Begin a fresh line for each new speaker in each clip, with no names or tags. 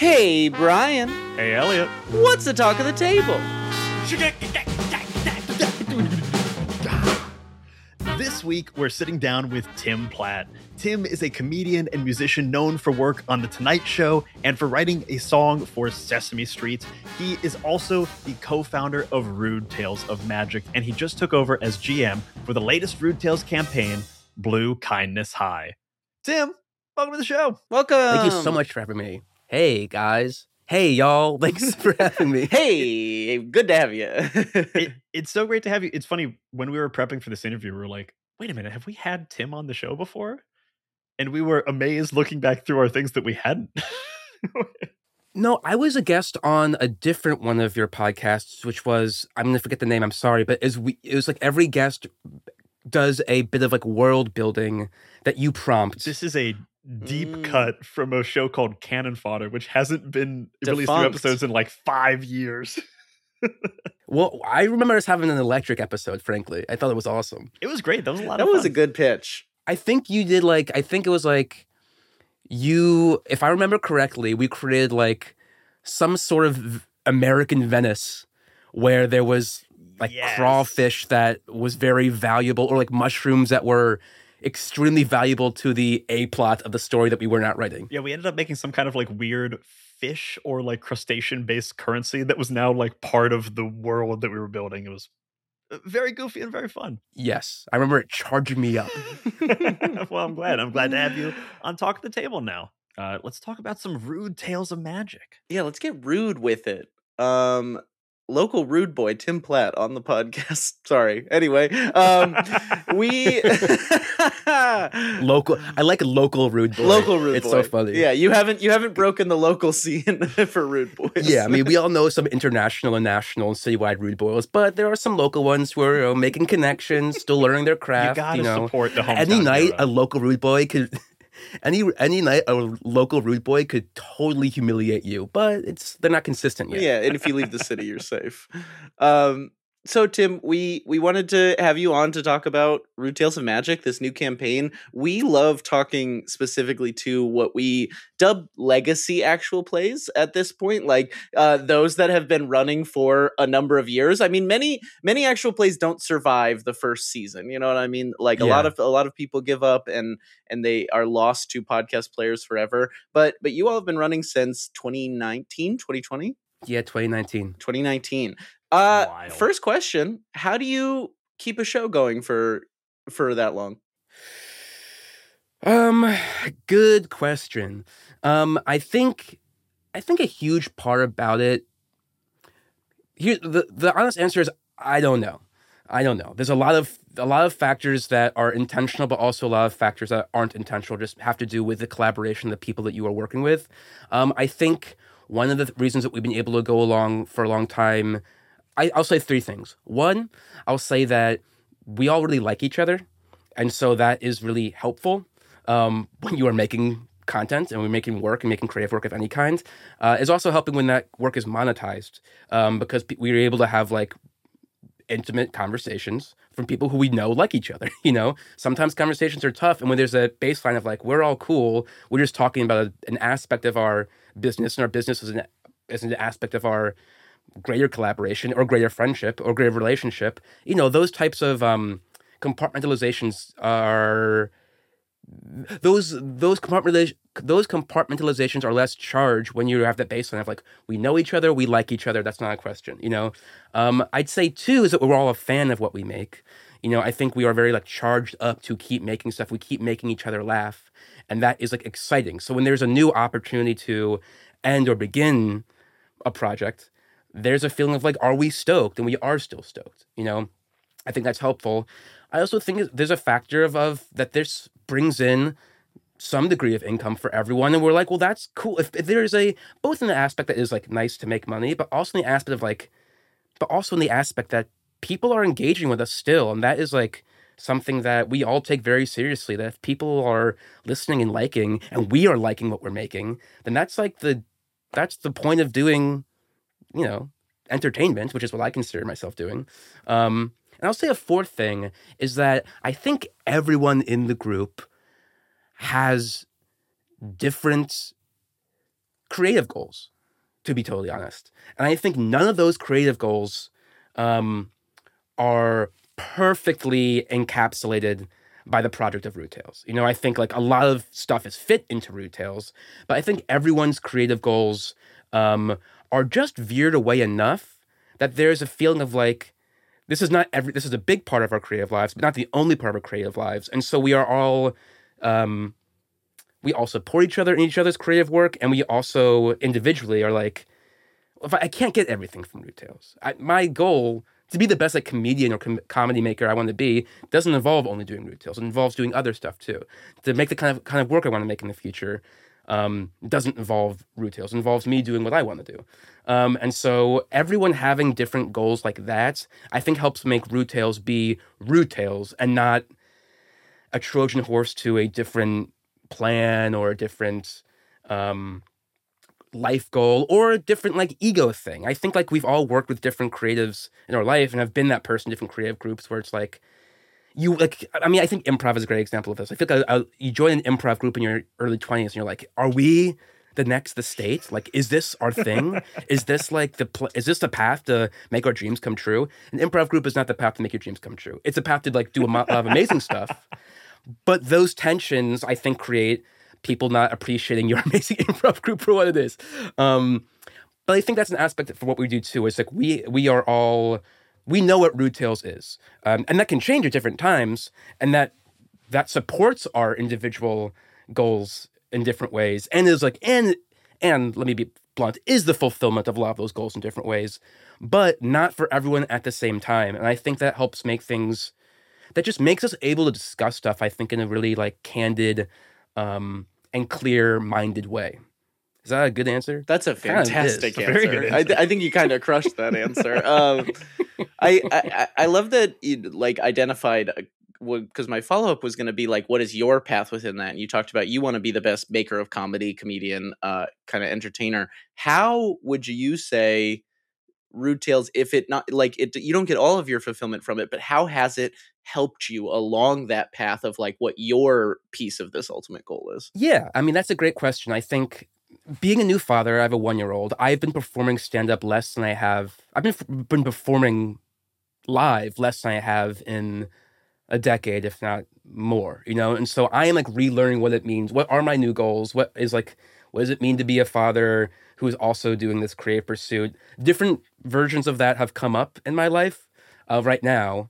Hey, Brian.
Hey, Elliot.
What's the talk of the table?
This week, we're sitting down with Tim Platt. Tim is a comedian and musician known for work on The Tonight Show and for writing a song for Sesame Street. He is also the co-founder of Rude Tales of Magic, and he just took over as GM for the latest Rude Tales campaign, Blue Kindness High. Tim, welcome to the show.
Welcome.
Thank you so much for having me. Hey, guys. Hey, y'all. Thanks for having me.
Hey, good to have you.
It's so great to have you. It's funny, when we were prepping for this interview, we were like, wait a minute, have we had Tim on the show before? And we were amazed looking back through our things that we hadn't.
No, I was a guest on a different one of your podcasts, which was, I'm going to forget the name, I'm sorry, but it was like every guest does a bit of like world building that you prompt.
This is a deep cut from a show called Cannon Fodder, which hasn't been released new episodes in like 5 years.
Well, I remember us having an electric episode, frankly. I thought it was awesome.
It was great. That was a lot of fun.
That was a good pitch.
I think you did I think it was you, if I remember correctly, we created like some sort of American Venice where there was crawfish that was very valuable, or like mushrooms that were extremely valuable to the A-plot of the story that we were not writing.
Yeah, we ended up making some kind of like weird fish or like crustacean-based currency that was now like part of the world that we were building. It was very goofy and very fun.
Yes, I remember it charging me up.
Well, I'm glad. I'm glad to have you on Talk at the Table now. Let's talk about some Rude Tales of Magic.
Yeah, let's get rude with it. Local rude boy Tim Platt on the podcast. Sorry. Anyway, we
local. I like a local rude boy.
Local rude
it's
boy.
It's so funny.
Yeah, you haven't broken the local scene for rude boys.
Yeah, I mean, we all know some international and national and citywide rude boys, but there are some local ones who are making connections, still learning their craft.
You gotta support the hometown
Any night,
hero.
a local rude boy could. Any night, a local rude boy could totally humiliate you, but they're not consistent yet.
Yeah, and if you leave the city, you're safe. So, Tim, we wanted to have you on to talk about Rude Tales of Magic, this new campaign. We love talking specifically to what we dub legacy actual plays at this point, like those that have been running for a number of years. I mean, many actual plays don't survive the first season. You know what I mean? Like a lot of people give up and they are lost to podcast players forever. But you all have been running since 2019, 2020?
Yeah, 2019.
2019.
Wild.
First question, how do you keep a show going for that long?
Good question. I think a huge part about it, here the honest answer is I don't know. There's a lot of factors that are intentional, but also a lot of factors that aren't intentional, just have to do with the collaboration of the people that you are working with. I think one of the reasons that we've been able to go along for a long time, I'll say three things. One, I'll say that we all really like each other, and so that is really helpful when you are making content and we're making work and making creative work of any kind. It's also helping when that work is monetized, because we're able to have like intimate conversations from people who we know like each other. Sometimes conversations are tough, and when there's a baseline of like we're all cool, we're just talking about an aspect of our business, and our business is an aspect of our greater collaboration or greater friendship or greater relationship. Those types of compartmentalizations are those compartmentalizations are less charged when you have that baseline of like we know each other, we like each other. That's not a question. I'd say too is that we're all a fan of what we make. I think we are very like charged up to keep making stuff. We keep making each other laugh, and that is like exciting. So when there's a new opportunity to end or begin a project, there's a feeling of like, are we stoked? And we are still stoked. I think that's helpful. I also think there's a factor of that this brings in some degree of income for everyone. And we're like, well, that's cool. If there's both in the aspect that is like nice to make money, but also in the aspect of like, but also in the aspect that people are engaging with us still. And that is like something that we all take very seriously, that if people are listening and liking, and we are liking what we're making, then that's the point of doing, entertainment, which is what I consider myself doing. And I'll say a fourth thing is that I think everyone in the group has different creative goals, to be totally honest. And I think none of those creative goals are perfectly encapsulated by the project of Rude Tales. You know, I think like a lot of stuff is fit into Rude Tales, but I think everyone's creative goals are just veered away enough that there's a feeling of like, this is a big part of our creative lives, but not the only part of our creative lives. And so we are all, we all support each other in each other's creative work, and we also individually are like, if I can't get everything from Rude Tales. My goal to be the best like comedian or comedy maker I want to be doesn't involve only doing Rude Tales. It involves doing other stuff too. To make the kind of work I want to make in the future doesn't involve Rude Tales. It involves me doing what I want to do. And so everyone having different goals like that, I think helps make Rude Tales be Rude Tales and not a Trojan horse to a different plan or a different life goal or a different like ego thing. I think like we've all worked with different creatives in our life, and I've been that person in different creative groups where it's like you like, I mean, I think improv is a great example of this. I feel like you join an improv group in your early 20s and you're like, are we the state? Like, is this our thing? Is this like is this the path to make our dreams come true? An improv group is not the path to make your dreams come true. It's a path to like do a lot of amazing stuff. But those tensions, I think, create people not appreciating your amazing improv group for what it is. But I think that's an aspect for what we do too. It's like we know what Rude Tales is. And that can change at different times, and that supports our individual goals in different ways. And is like, and let me be blunt, is the fulfillment of a lot of those goals in different ways, but not for everyone at the same time. And I think that helps make things, that just makes us able to discuss stuff, I think, in a really like candid, and clear-minded way. Is that a good anscer?
That's a fantastic answer.
Very good answer.
I think you kind of crushed that answer. I love that you like identified, because my follow-up was going to be like, what is your path within that? And you talked about you want to be the best maker of comedy, comedian, kind of entertainer. How would you say Rude Tales, if it not like it, you don't get all of your fulfillment from it, but how has it helped you along that path of like what your piece of this ultimate goal is?
Yeah, I mean, that's a great question. I think being a new father, I have a 1-year-old. I've been performing stand-up less than I have. I've been performing live less than I have in a decade, if not more, you know? And so I am like relearning what it means. What are my new goals? What does it mean to be a father who is also doing this creative pursuit? Different versions of that have come up in my life right now.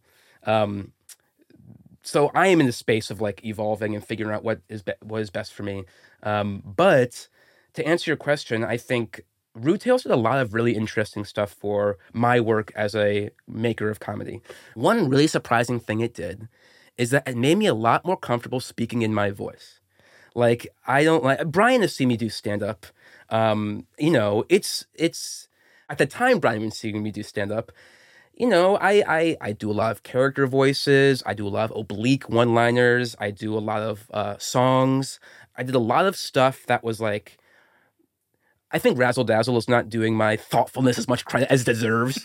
So I am in the space of like evolving and figuring out what is best for me. But to answer your question, I think Rude Tales did a lot of really interesting stuff for my work as a maker of comedy. One really surprising thing it did is that it made me a lot more comfortable speaking in my voice. Like, I don't like, Brian has seen me do stand-up. You know, it's at the time Brian was seeing me do stand-up, you know, I do a lot of character voices. I do a lot of oblique one-liners. I do a lot of songs. I did a lot of stuff that was like, I think Razzle Dazzle is not doing my thoughtfulness as much credit as it deserves.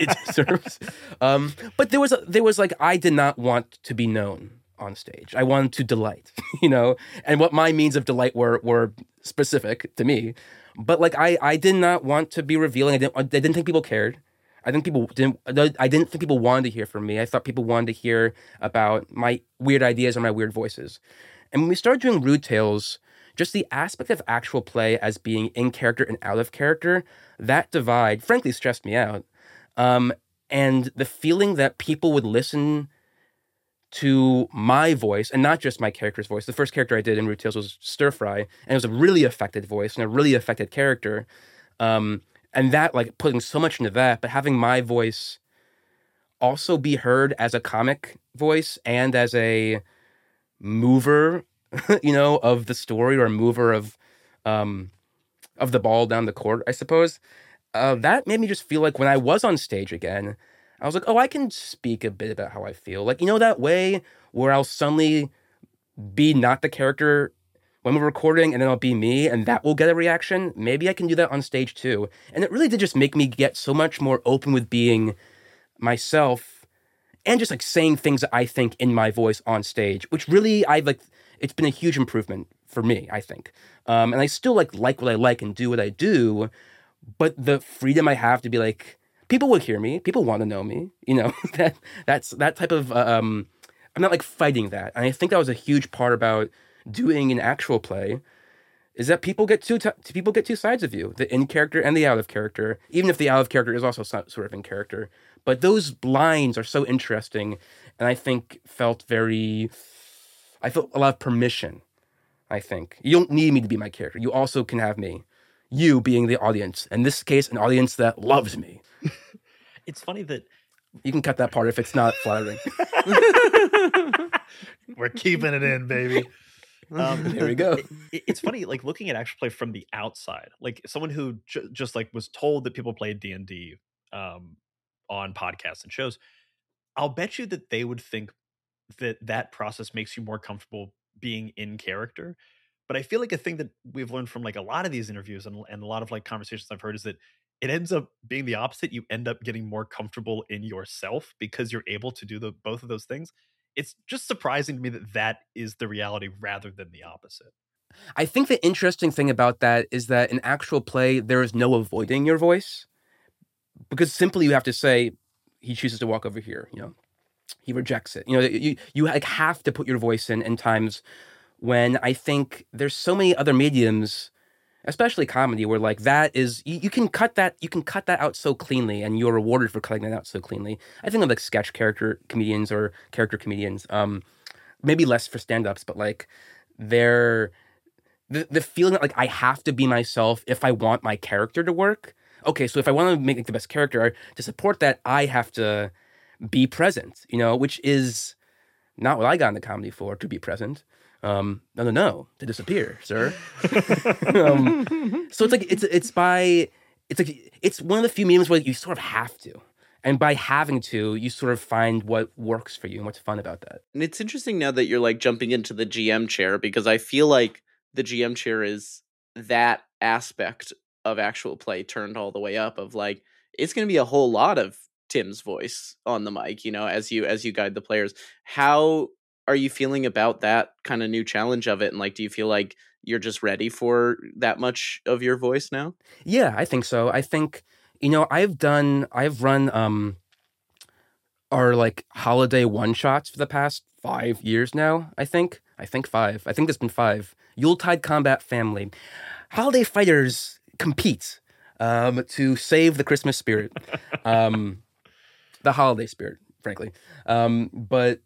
But there was like, I did not want to be known on stage. I wanted to delight, you know, and what my means of delight were specific to me. But like, I did not want to be revealing. I didn't think people cared. I didn't think people wanted to hear from me. I thought people wanted to hear about my weird ideas or my weird voices. And when we started doing Rude Tales, just the aspect of actual play as being in character and out of character, that divide, frankly, stressed me out. And the feeling that people would listen to my voice, and not just my character's voice. The first character I did in Rude Tales was Stir Fry, and it was a really affected voice and a really affected character. And that, like, putting so much into that, but having my voice also be heard as a comic voice and as a mover, you know, of the story, or a mover of the ball down the court, I suppose. That made me just feel like when I was on stage again, I was like, oh, I can speak a bit about how I feel. Like, you know, that way where I'll suddenly be not the character when we're recording, and then I'll be me, and that will get a reaction. Maybe I can do that on stage too. And it really did just make me get so much more open with being myself and just like saying things that I think in my voice on stage, which really it's been a huge improvement for me, I think. And I still like what I like and do what I do, but the freedom I have to be like, people will hear me, people want to know me, that's that type of I'm not like fighting that. And I think that was a huge part about doing an actual play, is that people get two sides of you, the in character and the out of character, even if the out of character is also sort of in character. But those lines are so interesting, and I think I felt a lot of permission, I think. You don't need me to be my character. You also can have me, you being the audience. In this case, an audience that loves me.
It's funny that...
You can cut that part if it's not flattering.
We're keeping it in, baby.
There we go.
It's funny, like looking at actual play from the outside, like someone who just like was told that people played D&D on podcasts and shows. I'll bet you that they would think that process makes you more comfortable being in character. But I feel like a thing that we've learned from like a lot of these interviews and a lot of like conversations I've heard is that it ends up being the opposite. You end up getting more comfortable in yourself because you're able to do both of those things. It's just surprising to me that is the reality rather than the opposite.
I think the interesting thing about that is that in actual play, there is no avoiding your voice, because simply you have to say, he chooses to walk over here, he rejects it. You like have to put your voice in times when I think there's so many other mediums, especially comedy, where like that is, you can cut that out so cleanly, and you're rewarded for cutting that out so cleanly. I think of like sketch character comedians or character comedians, maybe less for stand-ups, but like the feeling that like I have to be myself if I want my character to work. Okay, so if I want to make like the best character, to support that, I have to be present, which is not what I got into comedy for, to be present. No, to disappear, sir. So it's one of the few mediums where you sort of have to. And by having to, you sort of find what works for you and what's fun about that.
And it's interesting now that you're like jumping into the GM chair, because I feel like the GM chair is that aspect of actual play turned all the way up, of like, it's going to be a whole lot of Tim's voice on the mic, as you guide the players. How are you feeling about that kind of new challenge of it? And like, do you feel like you're just ready for that much of your voice now?
Yeah, I think so. I think, I've run our like holiday one-shots for the past 5 years now, I think 5. I think it's been 5. Yuletide Combat Family. Holiday fighters compete to save the Christmas spirit. The holiday spirit, frankly. But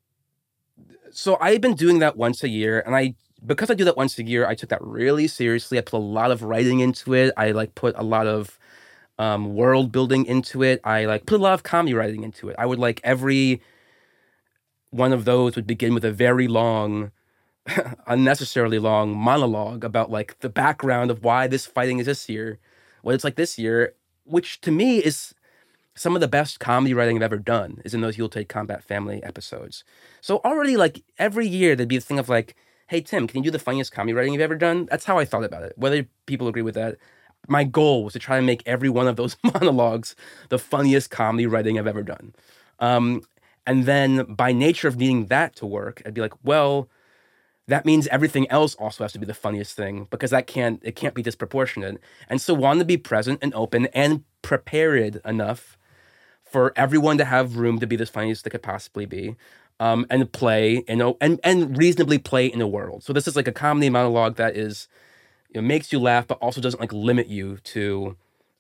so I've been doing that once a year, and because I do that once a year, I took that really seriously. I put a lot of writing into it. I like put a lot of world building into it. I like put a lot of comedy writing into it. I would like every one of those would begin with a very long, unnecessarily long monologue about like the background of why this fighting is this year, what it's like this year, which to me is some of the best comedy writing I've ever done, is in those Yuletide Combat Family episodes. So already like every year there'd be a thing of like, hey Tim, can you do the funniest comedy writing you've ever done? That's how I thought about it. Whether people agree with that, my goal was to try and make every one of those monologues the funniest comedy writing I've ever done. And then by nature of needing that to work, I'd be like, well, that means everything else also has to be the funniest thing, because it can't be disproportionate. And so wanted to be present and open and prepared enough for everyone to have room to be the funniest they could possibly be, and play, and reasonably play in a world. So this is like a comedy monologue that is, makes you laugh, but also doesn't like limit you to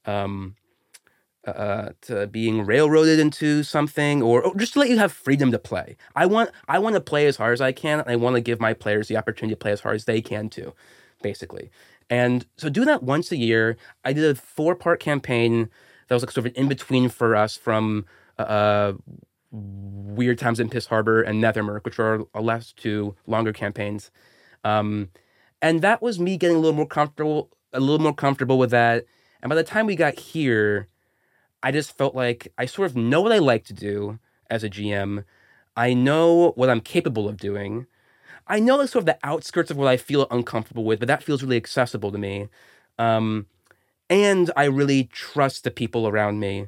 being railroaded into something, or just to let you have freedom to play. I want to play as hard as I can, and I want to give my players the opportunity to play as hard as they can too, basically. And so do that once a year. I did a 4-part campaign that was like sort of an in-between for us from Weird Times in Piss Harbor and Nethermirk, which are our last 2 longer campaigns. And that was me getting a little more comfortable with that. And by the time we got here, I just felt like I sort of know what I like to do as a GM. I know what I'm capable of doing. I know like sort of the outskirts of what I feel uncomfortable with, but that feels really accessible to me. And I really trust the people around me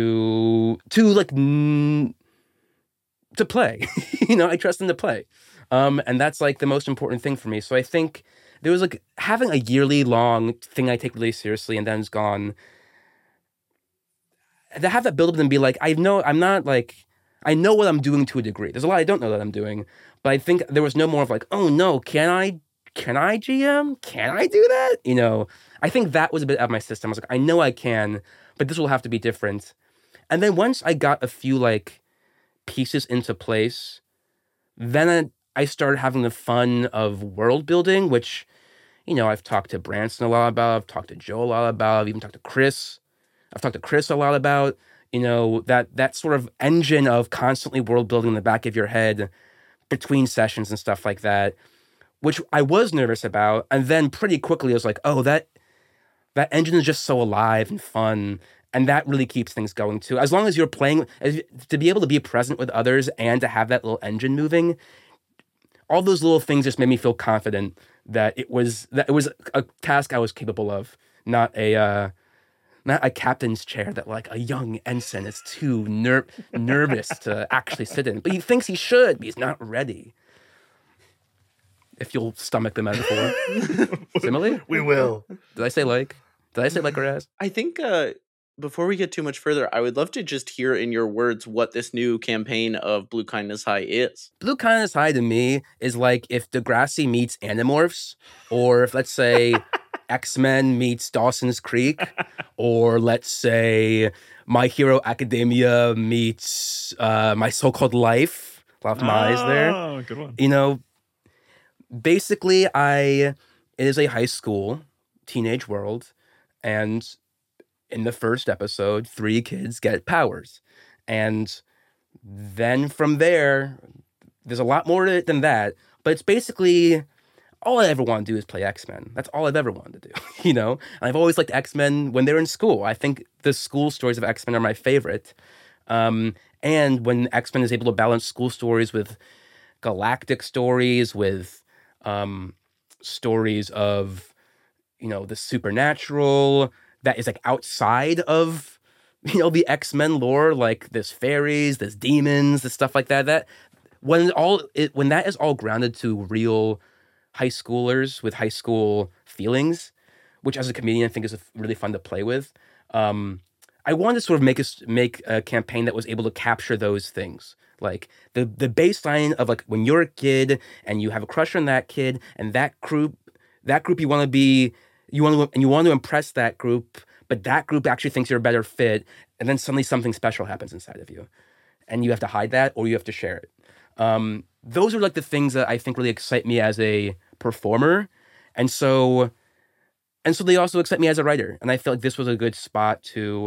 to play. I trust them to play. And that's like the most important thing for me. So I think there was like having a yearly long thing I take really seriously and then it's gone. To have that build up and be like, I know what I'm doing to a degree. There's a lot I don't know that I'm doing, but I think there was no more of like, oh no, can I GM? Can I do that? You know, I think that was a bit out of my system. I was like, I know I can, but this will have to be different. And then once I got a few like pieces into place, then I started having the fun of world building, which, you know, I've talked to Branson a lot about, I've talked to Joe a lot about, I've even talked to Chris. I've talked to Chris a lot about, you know, that sort of engine of constantly world building in the back of your head between sessions and stuff like that, which I was nervous about. And then pretty quickly I was like, oh, that engine is just so alive and fun. And that really keeps things going too. As long as you're playing, to be able to be present with others and to have that little engine moving, all those little things just made me feel confident that it was a task I was capable of, not a captain's chair that like a young ensign is too nervous to actually sit in. But he thinks he should, but he's not ready. If you'll stomach the metaphor. Simile?
We will.
Did I say like or as?
I think before we get too much further, I would love to just hear in your words what this new campaign of Blue Kindness High is.
Blue Kindness High to me is like if Degrassi meets Animorphs, or if, let's say, X-Men meets Dawson's Creek, or let's say My Hero Academia meets My So-Called Life. A lot of eyes there.
Oh, good one.
You know, basically, it is a high school teenage world, and in the first episode, 3 kids get powers. And then from there, there's a lot more to it than that, but it's basically all I ever want to do is play X-Men. That's all I've ever wanted to do, you know? And I've always liked X-Men when they're in school. I think the school stories of X-Men are my favorite. And when X-Men is able to balance school stories with galactic stories, with stories of, you know, the supernatural that is like outside of, you know, the X-Men lore, like there's fairies, there's demons, there's stuff like that. When that is all grounded to real high schoolers with high school feelings, which as a comedian I think is really fun to play with. I wanted to sort of make a campaign that was able to capture those things, like the baseline of like when you're a kid and you have a crush on that kid and that group you want to impress that group, but that group actually thinks you're a better fit, and then suddenly something special happens inside of you, and you have to hide that or you have to share it. Those are like the things that I think really excite me as a performer. And so they also excite me as a writer. And I feel like this was a good spot to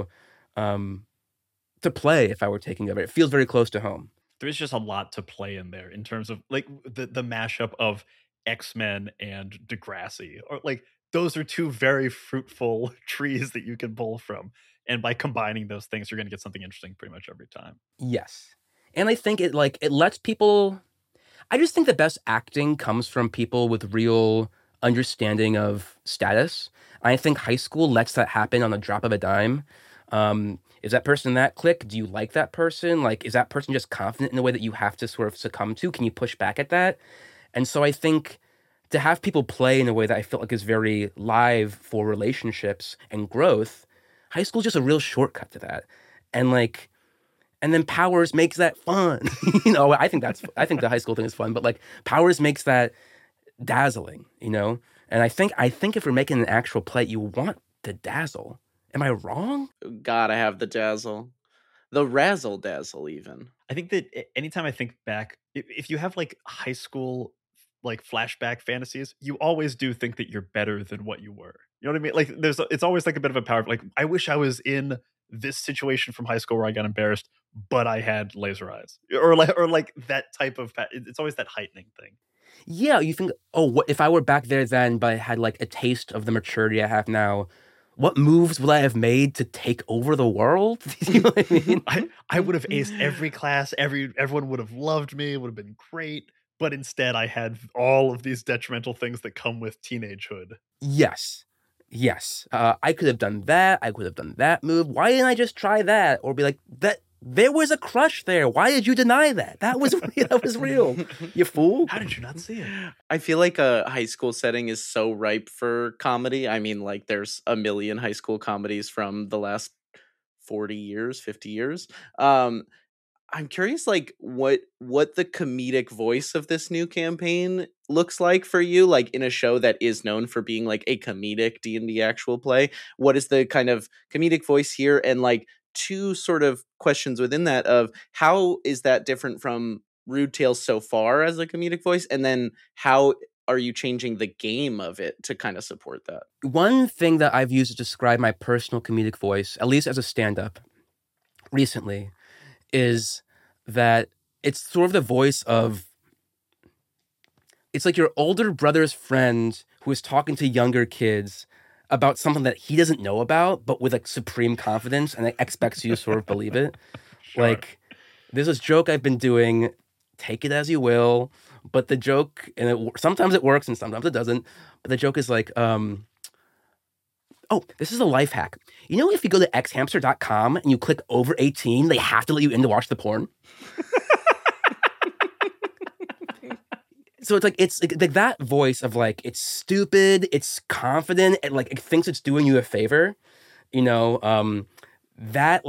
play if I were taking over. It feels very close to home.
There's just a lot to play in there in terms of like the mashup of X-Men and Degrassi, or like those are 2 very fruitful trees that you can pull from. And by combining those things, you're going to get something interesting pretty much every time.
Yes. And I think it lets people, I just think the best acting comes from people with real understanding of status. I think high school lets that happen on the drop of a dime. Is that person that clique? Do you like that person? Like, is that person just confident in a way that you have to sort of succumb to? Can you push back at that? And so I think to have people play in a way that I feel like is very live for relationships and growth, high school is just a real shortcut to that. And then Powers makes that fun. You know, I think the high school thing is fun, but like Powers makes that dazzling, you know? And I think if we're making an actual play, you want the dazzle. Am I wrong?
Gotta have the dazzle. The razzle dazzle even.
I think that anytime I think back, if you have like high school like flashback fantasies, you always do think that you're better than what you were. You know what I mean? Like it's always like a bit of a power. Like I wish I was in this situation from high school where I got embarrassed, but I had laser eyes, or like that type of. It's always that heightening thing.
Yeah, you think, oh, what if I were back there then, but I had like a taste of the maturity I have now? What moves would I have made to take over the world? You know what I mean?
I would have aced every class. Everyone would have loved me. It would have been great. But instead, I had all of these detrimental things that come with teenagehood.
Yes. I could have done that. I could have done that move. Why didn't I just try that? Or be like, There was a crush there. Why did you deny that? That was real. You fool.
How did you not see it?
I feel like a high school setting is so ripe for comedy. I mean, like there's a million high school comedies from the last 40 years, 50 years. I'm curious, like what the comedic voice of this new campaign looks like for you, like in a show that is known for being like a comedic D&D actual play. What is the kind of comedic voice here? And like two sort of questions within that of how is that different from Rude Tales so far as a comedic voice, and then how are you changing the game of it to kind of support that?
One thing that I've used to describe my personal comedic voice, at least as a stand-up recently, is that it's sort of the voice of, it's like your older brother's friend who is talking to younger kids about something that he doesn't know about, but with like supreme confidence and expects you to sort of believe it. Sure. Like, there's this joke I've been doing, take it as you will, but the joke, and sometimes it works and sometimes it doesn't, but the joke is like, oh, this is a life hack. You know, if you go to xhamster.com and you click over 18, they have to let you in to watch the porn. So it's like that voice of like, it's stupid, it's confident, and like it thinks it's doing you a favor. You know, that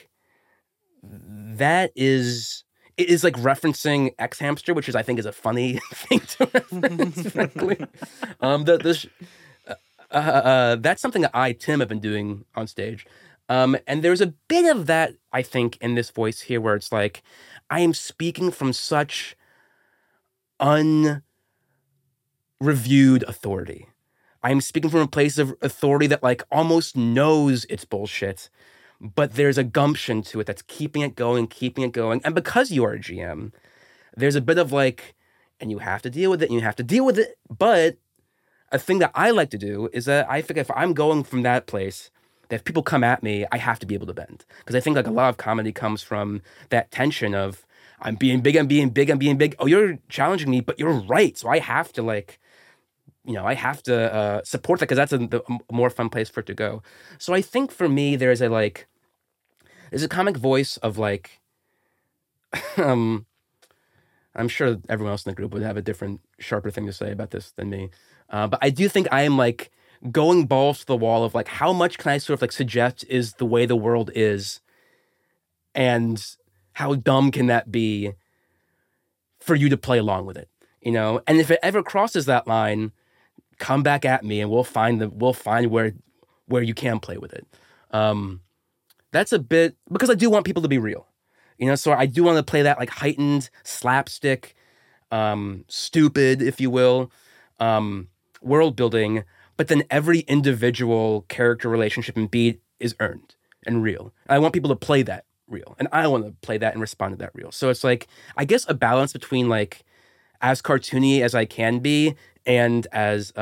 is, it is like referencing X Hamster, which is, I think, is a funny thing to reference, frankly. That's something that Tim, have been doing on stage. And there's a bit of that, I think, in this voice here where it's like, I am speaking from such unreviewed authority. I'm speaking from a place of authority that like almost knows it's bullshit, but there's a gumption to it that's keeping it going. And because you are a GM, there's a bit of like, and you have to deal with it, but a thing that I like to do is that I think if I'm going from that place, that if people come at me, I have to be able to bend. Because I think like a lot of comedy comes from that tension of, I'm being big. Oh, you're challenging me, but you're right. So I have to like, you know, I have to support that because that's a more fun place for it to go. So I think for me, there's a comic voice of like, I'm sure everyone else in the group would have a different, sharper thing to say about this than me. But I do think I am like going balls to the wall of like, how much can I sort of like suggest is the way the world is? And how dumb can that be for you to play along with it? You know? And if it ever crosses that line, come back at me and we'll find where you can play with it. That's a bit, because I do want people to be real. You know, so I do want to play that like heightened slapstick, stupid, if you will, world building, but then every individual character relationship and beat is earned and real. And I want people to play that real, and I want to play that and respond to that real. So it's like, I guess, a balance between like as cartoony as I can be and as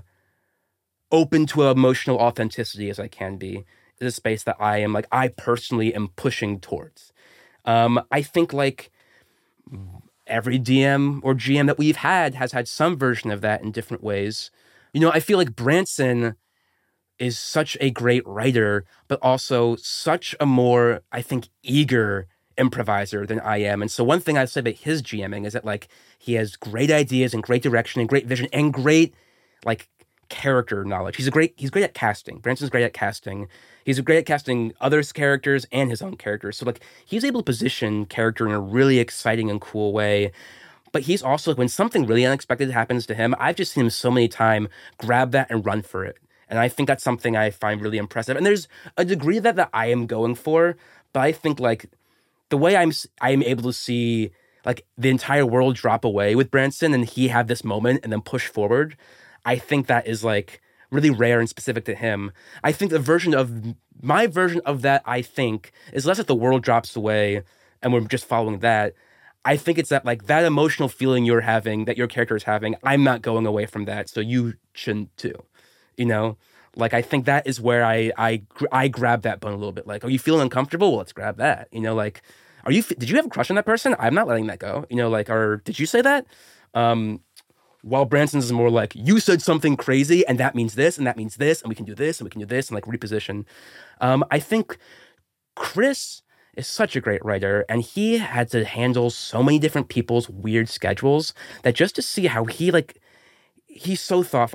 open to emotional authenticity as I can be is a space that I personally am pushing towards. I think like every DM or GM that we've had has had some version of that in different ways. You know, I feel like Branson is such a great writer, but also such a more, I think, eager improviser than I am. And so one thing I've said about his GMing is that like he has great ideas and great direction and great vision and great like character knowledge. He's great at casting. Branson's great at casting. He's great at casting others' characters and his own characters. So like he's able to position character in a really exciting and cool way. But he's also, when something really unexpected happens to him, I've just seen him so many times grab that and run for it. And I think that's something I find really impressive. And there's a degree of that I am going for, but I think like the way I'm able to see like the entire world drop away with Branson and he have this moment and then push forward, I think that is like really rare and specific to him. I think my version of that, I think, is less that the world drops away and we're just following that. I think it's that like that emotional feeling you're having, that your character is having, I'm not going away from that, so you shouldn't too. You know? Like, I think that is where I grab that bone a little bit. Like, are you feeling uncomfortable? Well, let's grab that. You know, like, did you have a crush on that person? I'm not letting that go. You know, like, or did you say that? While Branson's is more like, you said something crazy, and that means this, and that means this, and we can do this, and we can do this, and like reposition. I think Chris is such a great writer, and he had to handle so many different people's weird schedules that just to see how he's so thoughtful.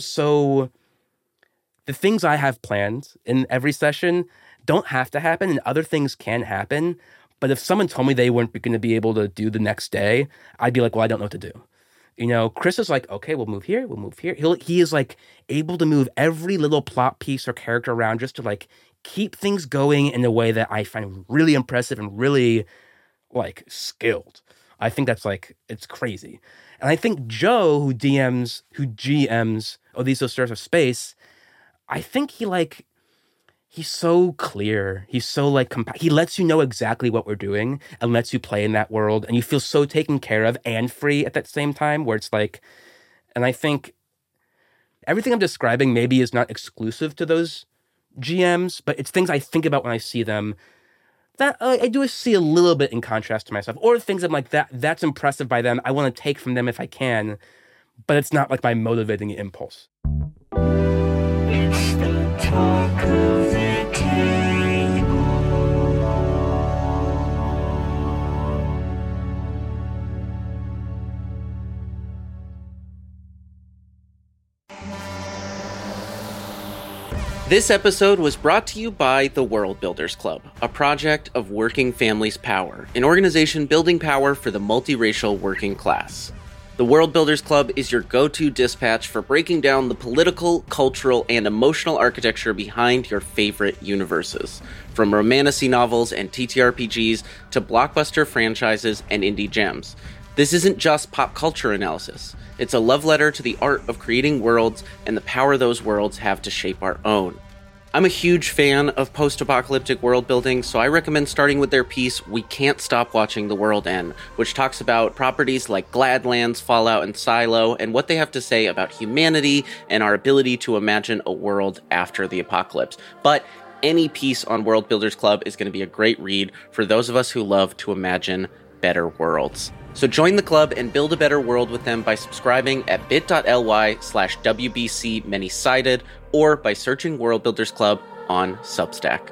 The things I have planned in every session don't have to happen, and other things can happen. But if someone told me they weren't going to be able to do the next day, I'd be like, well, I don't know what to do. You know, Chris is like, okay, we'll move here, we'll move here. He is like able to move every little plot piece or character around just to like keep things going in a way that I find really impressive and really like skilled. I think that's like, it's crazy. And I think Joe, who GMs Odysseus Surf of Space, I think he's so clear. He's so like, he lets you know exactly what we're doing and lets you play in that world. And you feel so taken care of and free at that same time where it's like, and I think everything I'm describing maybe is not exclusive to those GMs, but it's things I think about when I see them that I do see a little bit in contrast to myself, or things I'm like, that's impressive by them. I want to take from them if I can, but it's not like my motivating impulse.
It's the talk of the table.
This episode was brought to you by the World Builders Club, a project of Working Families Power, an organization building power for the multiracial working class. The World Builders Club is your go-to dispatch for breaking down the political, cultural, and emotional architecture behind your favorite universes. From romantasy novels and TTRPGs to blockbuster franchises and indie gems. This isn't just pop culture analysis. It's a love letter to the art of creating worlds and the power those worlds have to shape our own. I'm a huge fan of post-apocalyptic world building, so I recommend starting with their piece, We Can't Stop Watching the World End, which talks about properties like Gladlands, Fallout, and Silo, and what they have to say about humanity and our ability to imagine a world after the apocalypse. But any piece on World Builders Club is going to be a great read for those of us who love to imagine better worlds. So join the club and build a better world with them by subscribing at bit.ly/WBC Many-Sided or by searching World Builders Club on Substack.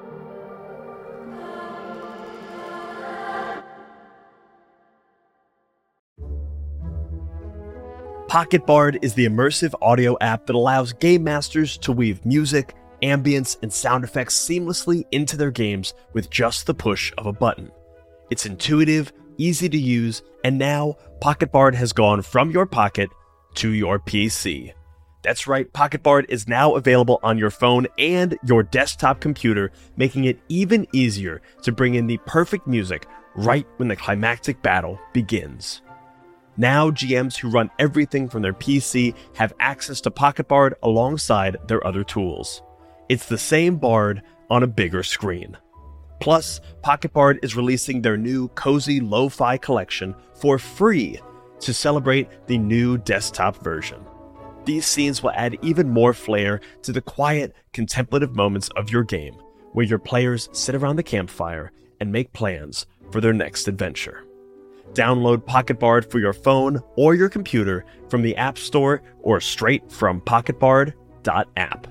Pocket Bard is the immersive audio app that allows game masters to weave music, ambience, and sound effects seamlessly into their games with just the push of a button. It's intuitive, easy to use, and now Pocket Bard has gone from your pocket to your PC. That's right, Pocket Bard is now available on your phone and your desktop computer, making it even easier to bring in the perfect music right when the climactic battle begins. Now, GMs who run everything from their PC have access to Pocket Bard alongside their other tools. It's the same Bard on a bigger screen. Plus, Pocket Bard is releasing their new Cozy Lo-Fi collection for free to celebrate the new desktop version. These scenes will add even more flair to the quiet, contemplative moments of your game, where your players sit around the campfire and make plans for their next adventure. Download Pocket Bard for your phone or your computer from the App Store or straight from pocketbard.app.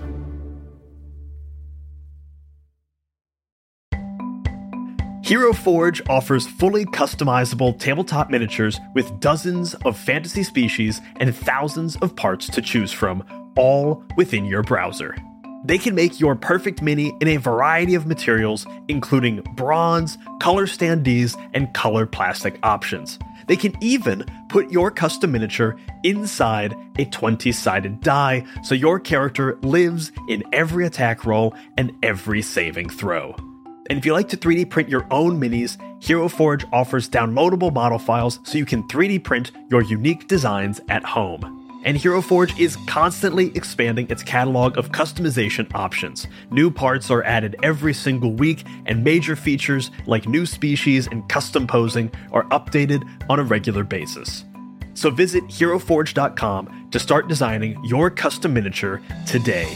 Hero Forge offers fully customizable tabletop miniatures with dozens of fantasy species and thousands of parts to choose from, all within your browser. They can make your perfect mini in a variety of materials, including bronze, color standees, and color plastic options. They can even put your custom miniature inside a 20-sided die, so your character lives in every attack roll and every saving throw. And if you like to 3D print your own minis, Hero Forge offers downloadable model files so you can 3D print your unique designs at home. And Hero Forge is constantly expanding its catalog of customization options. New parts are added every single week, and major features like new species and custom posing are updated on a regular basis. So visit HeroForge.com to start designing your custom miniature today.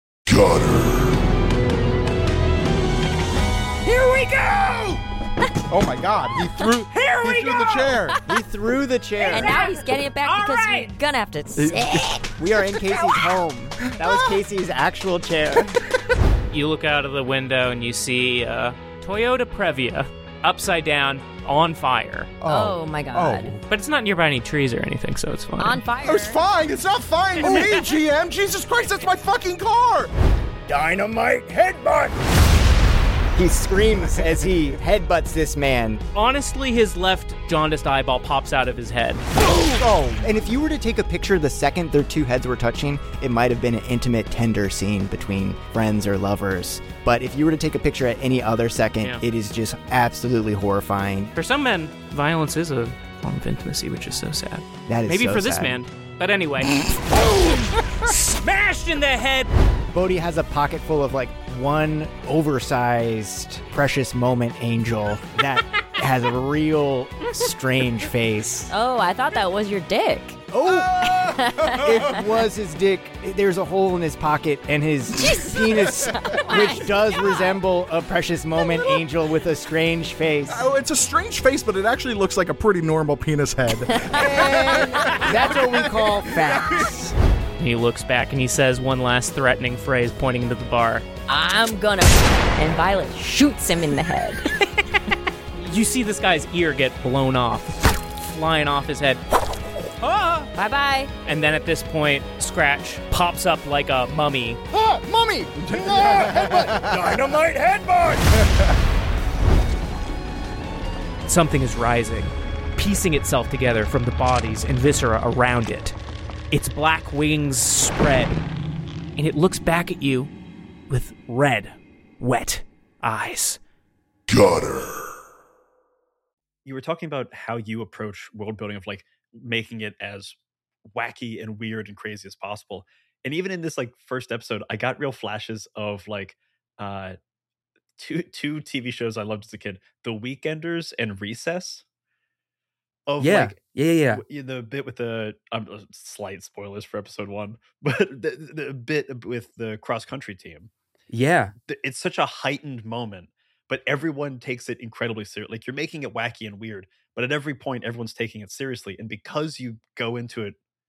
Here we go!
Oh my God! He threw the chair.
He threw the chair.
And now he's getting it back because you're gonna have to sit.
We are in Casey's home. That was Casey's actual chair.
You look out of the window and you see Toyota Previa upside down on fire.
Oh my God.
But it's not nearby any trees or anything, so it's fine.
On fire.
Oh, it's fine. It's not fine to me, GM. Jesus Christ, that's my fucking car.
Dynamite headbutt! He screams as he headbutts this man.
Honestly, his left jaundiced eyeball pops out of his head.
Oh, and if you were to take a picture the second their two heads were touching, it might have been an intimate, tender scene between friends or lovers. But if you were to take a picture at any other second, it is just absolutely horrifying.
For some men, violence is a form of intimacy, which is so sad.
That is
Maybe
so
for this
sad.
man. But anyway. Boom! Smashed in the head!
Bodhi has a pocket full of like one oversized precious moment angel that has a real strange face.
Oh, I thought that was your dick.
Oh! It was his dick. There's a hole in his pocket, and his penis, which does resemble a precious moment angel with a strange face.
Oh, it's a strange face, but it actually looks like a pretty normal penis head.
And that's what we call facts.
He looks back and he says one last threatening phrase, pointing into the bar.
I'm gonna. And Violet shoots him in the head.
You see this guy's ear get blown off, flying off his head. Ah!
Bye-bye.
And then at this point, Scratch pops up like a mummy.
Ah, mummy! Dynamite headbutt!
Something is rising, piecing itself together from the bodies and viscera around it. Its black wings spread, and it looks back at you with red, wet eyes.
Got her.
You were talking about how you approach world building of like making it as wacky and weird and crazy as possible. And even in this like first episode, I got real flashes of like two TV shows I loved as a kid, The Weekenders and Recess. Of
Yeah.
like the bit with the slight spoilers for episode 1, but the bit with the cross country team.
Yeah.
It's such a heightened moment, but everyone takes it incredibly serious. Like you're making it wacky and weird, but at every point everyone's taking it seriously. And because you go into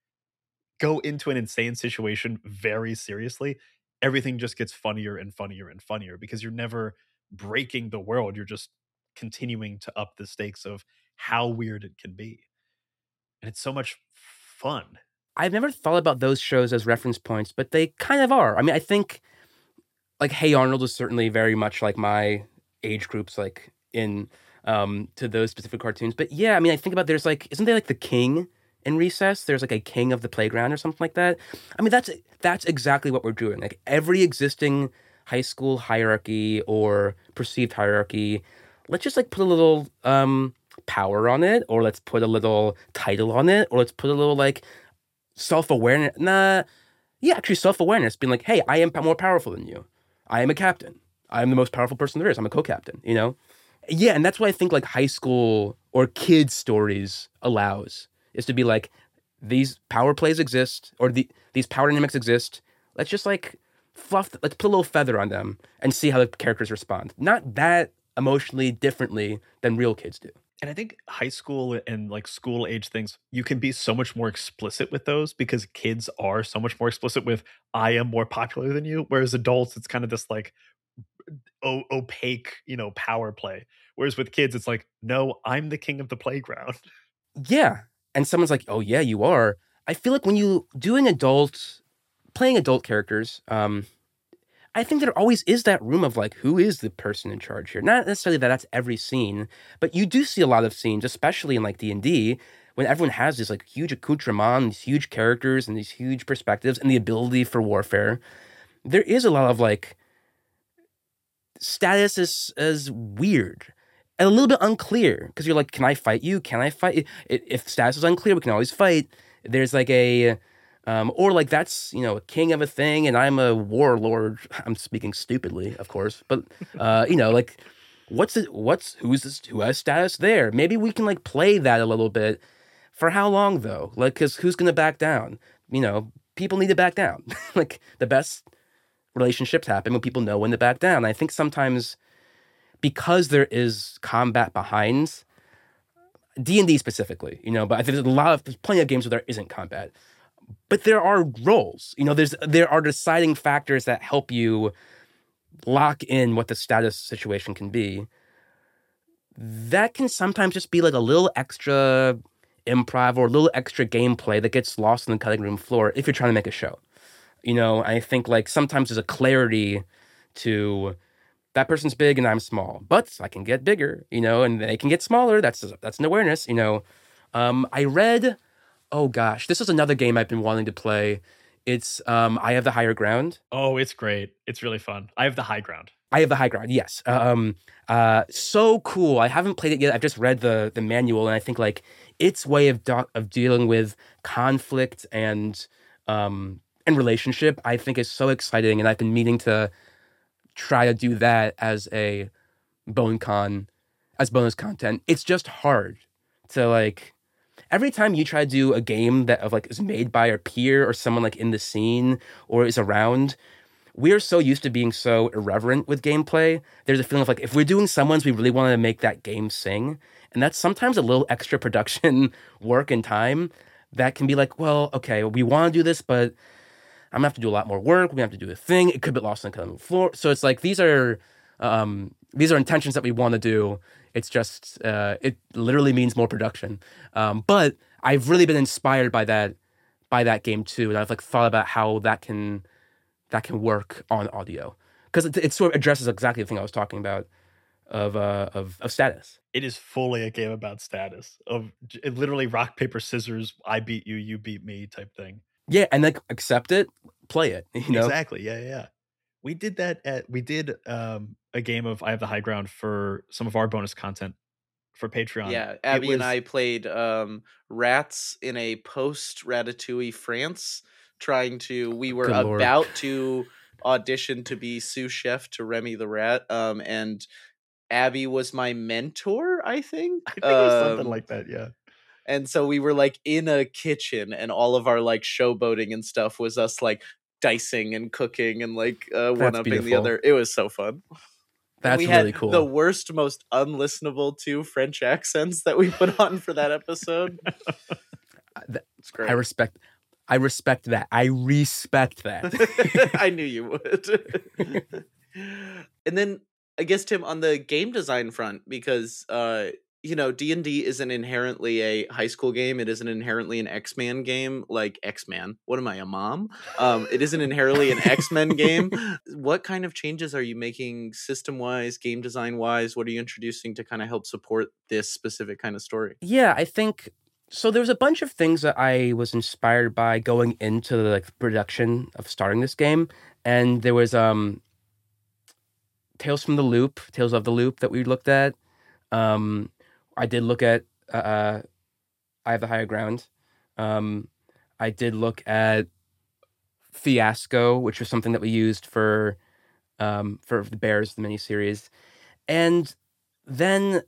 an insane situation very seriously, everything just gets funnier and funnier and funnier because you're never breaking the world. You're just continuing to up the stakes of how weird it can be. And it's so much fun.
I've never thought about those shows as reference points, but they kind of are. I mean, I think like Hey Arnold is certainly very much like my age groups, like in to those specific cartoons. But yeah, I mean, I think about there's like, isn't there like the king in Recess? There's like a king of the playground or something like that. I mean, that's exactly what we're doing. Like every existing high school hierarchy or perceived hierarchy, let's just like put a little power on it, or let's put a little title on it, or let's put a little like self-awareness. Actually self-awareness, being like, hey, I am more powerful than you. I am a captain. I am the most powerful person there is. I'm a co-captain, you know? Yeah, and that's what I think like high school or kids stories allows, is to be like, these power plays exist, or these power dynamics exist. Let's just like let's put a little feather on them and see how the characters respond. Not that emotionally differently than real kids do.
And I think high school and like school age things, you can be so much more explicit with those because kids are so much more explicit with, I am more popular than you. Whereas adults, it's kind of this like opaque, power play. Whereas with kids, it's like, no, I'm the king of the playground.
Yeah. And someone's like, oh yeah, you are. I feel like when you playing adult characters, I think there always is that room of like, who is the person in charge here? Not necessarily that that's every scene, but you do see a lot of scenes, especially in like D&D, when everyone has this like huge accoutrement, these huge characters and these huge perspectives and the ability for warfare. There is a lot of like status as weird and a little bit unclear because you're like, can I fight you? Can I fight? If status is unclear, we can always fight. There's like or like that's, a king of a thing and I'm a warlord. I'm speaking stupidly, of course, but like who has status there? Maybe we can like play that a little bit. For how long though? Like, cause who's going to back down? People need to back down. Like the best relationships happen when people know when to back down. I think sometimes because there is combat behind D&D specifically, but I think there's plenty of games where there isn't combat. But there are roles, there are deciding factors that help you lock in what the status situation can be. That can sometimes just be like a little extra improv or a little extra gameplay that gets lost on the cutting room floor if you're trying to make a show. I think like sometimes there's a clarity to that person's big and I'm small, but I can get bigger, and they can get smaller. That's an awareness, I read, oh gosh, this is another game I've been wanting to play. It's I Have the Higher Ground.
Oh, it's great. It's really fun. I Have the High Ground.
I Have the High Ground, yes. So cool. I haven't played it yet. I've just read the manual, and I think like its way of dealing with conflict and relationship, I think is so exciting, and I've been meaning to try to do that as a as bonus content. It's just hard to like every time you try to do a game that is made by a peer or someone like in the scene or is around, we're so used to being so irreverent with gameplay. There's a feeling of like if we're doing someone's, we really want to make that game sing, and that's sometimes a little extra production work and time that can be like, well, okay, we want to do this, but I'm gonna have to do a lot more work. We have to do a thing. It could be lost on the cutting floor. So it's like these are intentions that we want to do. It's just it literally means more production. But I've really been inspired by that game too, and I've like thought about how that can work on audio because it sort of addresses exactly the thing I was talking about of status.
It is fully a game about status of literally rock paper scissors. I beat you, you beat me type thing.
Yeah, and like accept it, play it.
Exactly. Yeah. We did that. We did a game of I Have the High Ground for some of our bonus content for Patreon.
Yeah, Abby and I played rats in a post Ratatouille France. We were about to audition to be sous chef to Remy the Rat, and Abby was my mentor. I think
it was something like that. Yeah.
And so we were like in a kitchen, and all of our like showboating and stuff was us like dicing and cooking and like one-upping the other. It was so fun.
That's really cool.
The worst, most unlistenable two French accents that we put on for that episode. It's great.
I respect that. I respect that.
I knew you would. And then I guess, Tim, on the game design front, because D&D isn't inherently a high school game. It isn't inherently an X-Man game, like X-Man. What am I, a mom? It isn't inherently an X-Men game. What kind of changes are you making system-wise, game design-wise? What are you introducing to kind of help support this specific kind of story?
Yeah, I think so. There was a bunch of things that I was inspired by going into the production of starting this game, and there was Tales of the Loop that we looked at. I did look at I Have the Higher Ground. I did look at Fiasco, which was something that we used for the Bears, the miniseries. And then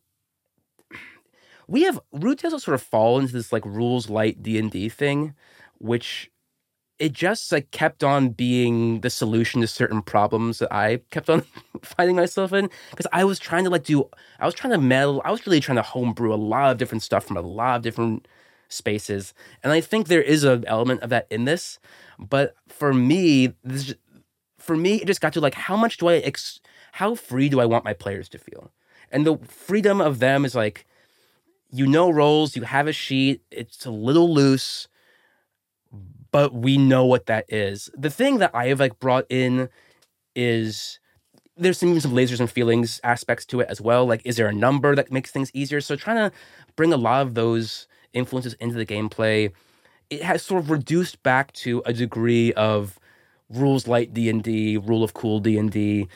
Rude Tales will sort of fall into this like rules light D&D thing, which it just like kept on being the solution to certain problems that I kept on finding myself in, because I was trying to really trying to homebrew a lot of different stuff from a lot of different spaces. And I think there is an element of that in this, but for me, it just got to like, how much do how free do I want my players to feel? And the freedom of them is like, roles, you have a sheet, it's a little loose, but we know what that is. The thing that I have like brought in is there's some lasers and feelings aspects to it as well. Like, is there a number that makes things easier? So trying to bring a lot of those influences into the gameplay, it has sort of reduced back to a degree of rules light D&D, rule of cool D&D,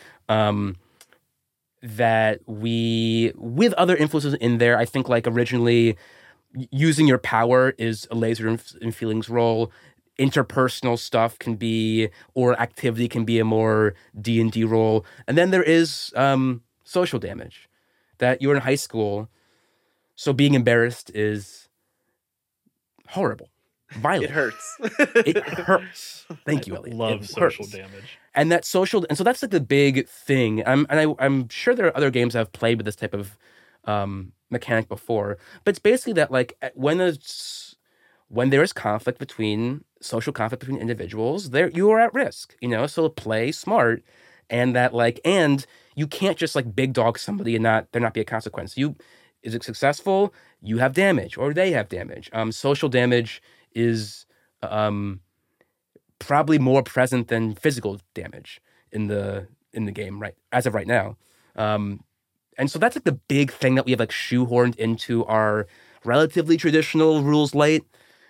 that we, with other influences in there, I think like originally using your power is a laser and feelings role. Interpersonal stuff can be, or activity can be a more D&D role. And then there is social damage, that you're in high school, so being embarrassed is horrible. violent.
It hurts.
It hurts. Thank you, Elliot.
Love
It
social
hurts.
damage.
And that social, and so that's like the big thing. I'm sure there are other games that have played with this type of mechanic before, but it's basically that like when there is social conflict between individuals, there you are at risk. So play smart, and that and you can't just like big dog somebody and there not be a consequence. Is it successful? You have damage, or they have damage. Social damage is probably more present than physical damage in the game, right? As of right now. And so that's like the big thing that we have like shoehorned into our relatively traditional rules light,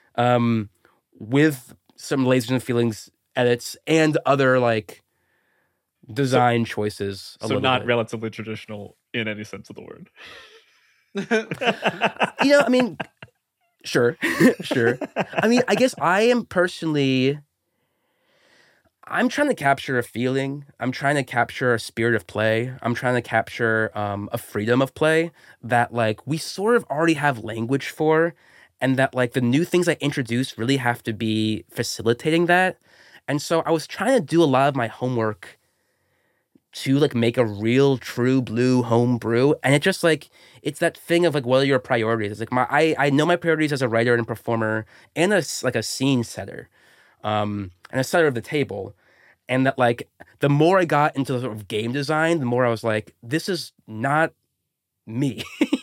with some lasers and feelings edits and other like design choices.
So not relatively traditional in any sense of the word.
I mean, sure. I mean, I guess I am personally, I'm trying to capture a feeling. I'm trying to capture a spirit of play. I'm trying to capture a freedom of play that like we sort of already have language for, and that like the new things I introduce really have to be facilitating that. And so I was trying to do a lot of my homework to like make a real true blue home brew, and it just like it's that thing of like what are your priorities. It's like I know my priorities as a writer and performer and a scene setter, and a setter of the table. And that like the more I got into the sort of game design, the more I was like, this is not me.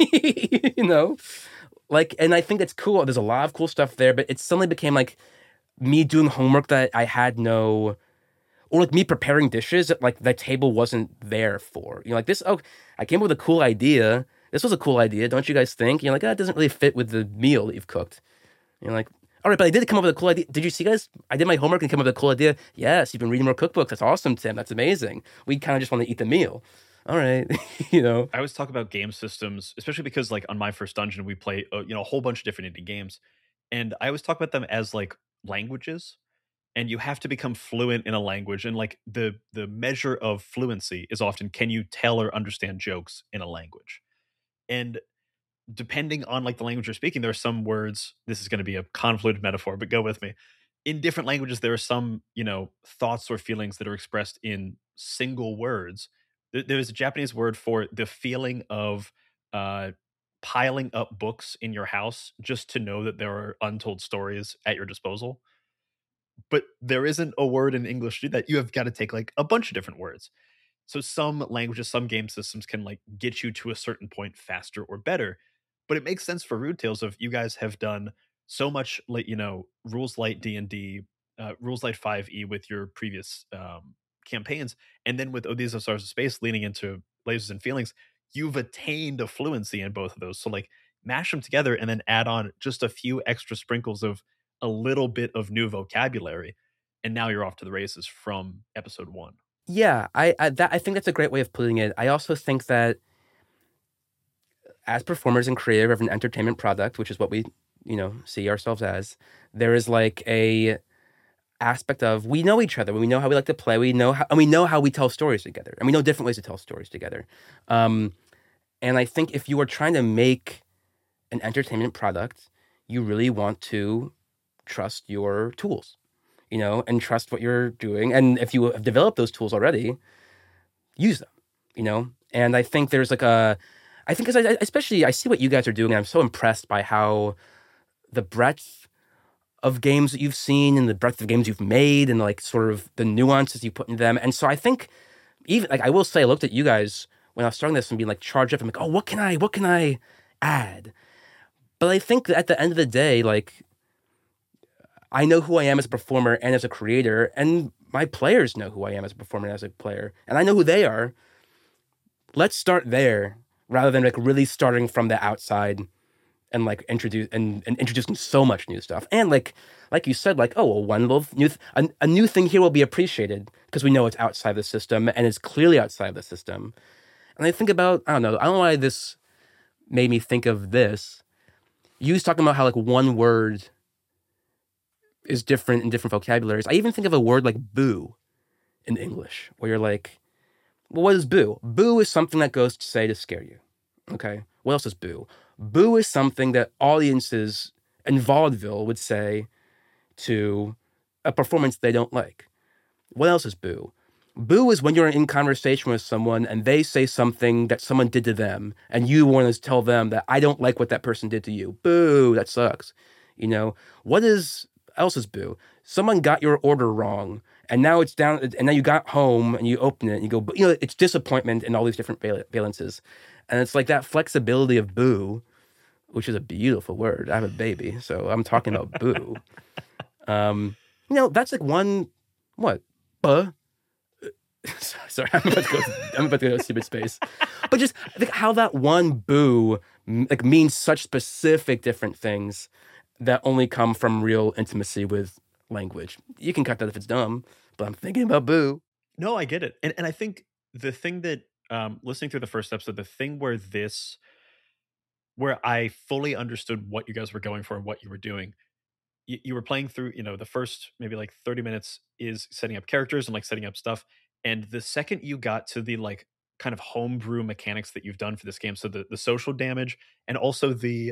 Like, and I think it's cool. There's a lot of cool stuff there, but it suddenly became like me doing homework that I had no, or like me preparing dishes that like the table wasn't there for. Like this, I came up with a cool idea. This was a cool idea, don't you guys think? You're like, it doesn't really fit with the meal that you've cooked. You're like, all right, but I did come up with a cool idea. Did you see, guys? I did my homework and came up with a cool idea. Yes, you've been reading more cookbooks. That's awesome, Tim. That's amazing. We kind of just want to eat the meal. All right,
I always talk about game systems, especially because like on my first dungeon, we play a whole bunch of different indie games, and I always talk about them as like languages, and you have to become fluent in a language, and like the measure of fluency is often can you tell or understand jokes in a language, and depending on like the language you're speaking, there are some words. This is going to be a convoluted metaphor, but go with me. In different languages, there are some, thoughts or feelings that are expressed in single words. There's a Japanese word for the feeling of piling up books in your house just to know that there are untold stories at your disposal. But there isn't a word in English to do that. You have got to take like a bunch of different words. So some languages, some game systems can like get you to a certain point faster or better. But it makes sense for Rude Tales of you guys have done so much like, Rules Light D&D, Rules Light 5e with your previous campaigns. And then with Odysseus of Stars of Space leaning into Lasers and Feelings, you've attained a fluency in both of those. So like mash them together and then add on just a few extra sprinkles of a little bit of new vocabulary. And now you're off to the races from episode 1.
Yeah, I think that's a great way of putting it. I also think that as performers and creator of an entertainment product, which is what we, see ourselves as, there is like a aspect of we know each other, we know how we like to play, we know how we tell stories together, and we know different ways to tell stories together. And I think if you are trying to make an entertainment product, you really want to trust your tools, and trust what you're doing. And if you have developed those tools already, use them, And I think there's like because I see what you guys are doing, and I'm so impressed by how the breadth of games that you've seen and the breadth of games you've made and like sort of the nuances you put in them. And so I think even like I will say, I looked at you guys when I was starting this and being like charged up. I'm like, oh, what can I add? But I think that at the end of the day, like I know who I am as a performer and as a creator, and my players know who I am as a performer and as a player, and I know who they are. Let's start there rather than like really starting from the outside and like introducing so much new stuff. And like you said, like, oh, well, one little a new thing here will be appreciated because we know it's outside the system and it's clearly outside the system. And I think about, I don't know why this made me think of this. You was talking about how like one word is different in different vocabularies. I even think of a word like boo in English, where you're like, well, what is boo? Boo is something that goes to say to scare you. Okay. What else is boo? Boo is something that audiences in vaudeville would say to a performance they don't like. What else is boo? Boo is when you're in conversation with someone and they say something that someone did to them, and you want to tell them that I don't like what that person did to you. Boo, that sucks. You know, what else is boo? Someone got your order wrong, and now it's down, and now you got home and you open it and you go, you know, it's disappointment in all these different valences. And it's like that flexibility of boo, which is a beautiful word. I have a baby, so I'm talking about boo. You know, that's like one, what? Sorry, I'm about to go to stupid space. But just I think how that one boo like means such specific different things that only come from real intimacy with language. You can cut that if it's dumb, but I'm thinking about boo.
No, I get it. And I think the thing that listening through the first episode, the thing where I fully understood what you guys were going for and what you were doing. You were playing through, you know, the first maybe like 30 minutes is setting up characters and like setting up stuff. And the second you got to the like kind of homebrew mechanics that you've done for this game, so the social damage and also the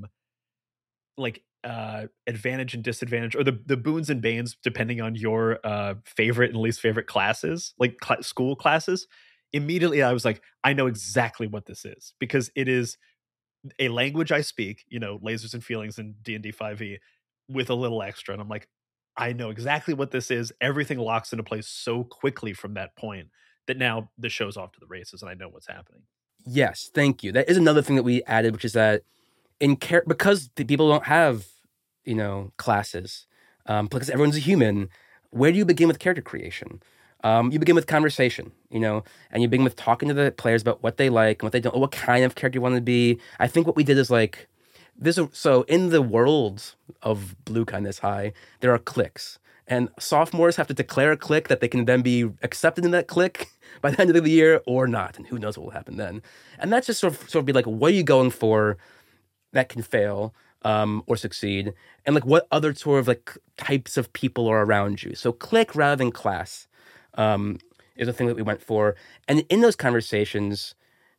advantage and disadvantage, or the boons and banes depending on your favorite and least favorite classes, like school classes, immediately I was like, I know exactly what this is, because it is a language I speak, you know, lasers and feelings in D&D 5e with a little extra. And I'm like, I know exactly what this is. Everything locks into place so quickly from that point that now the show's off to the races and I know what's happening.
Yes, thank you. That is another thing that we added, which is that because the people don't have, you know, classes, because everyone's a human, where do you begin with character creation? You begin with conversation, you know, and you begin with talking to the players about what they like and what they don't, what kind of character you want to be. I think what we did is like, so in the world of Blue Kindness High, there are cliques, and sophomores have to declare a clique that they can then be accepted in that clique by the end of the year or not, and who knows what will happen then. And that's just sort of be like, what are you going for that can fail or succeed, and like what other sort of like types of people are around you. So clique rather than class is a thing that we went for, and in those conversations,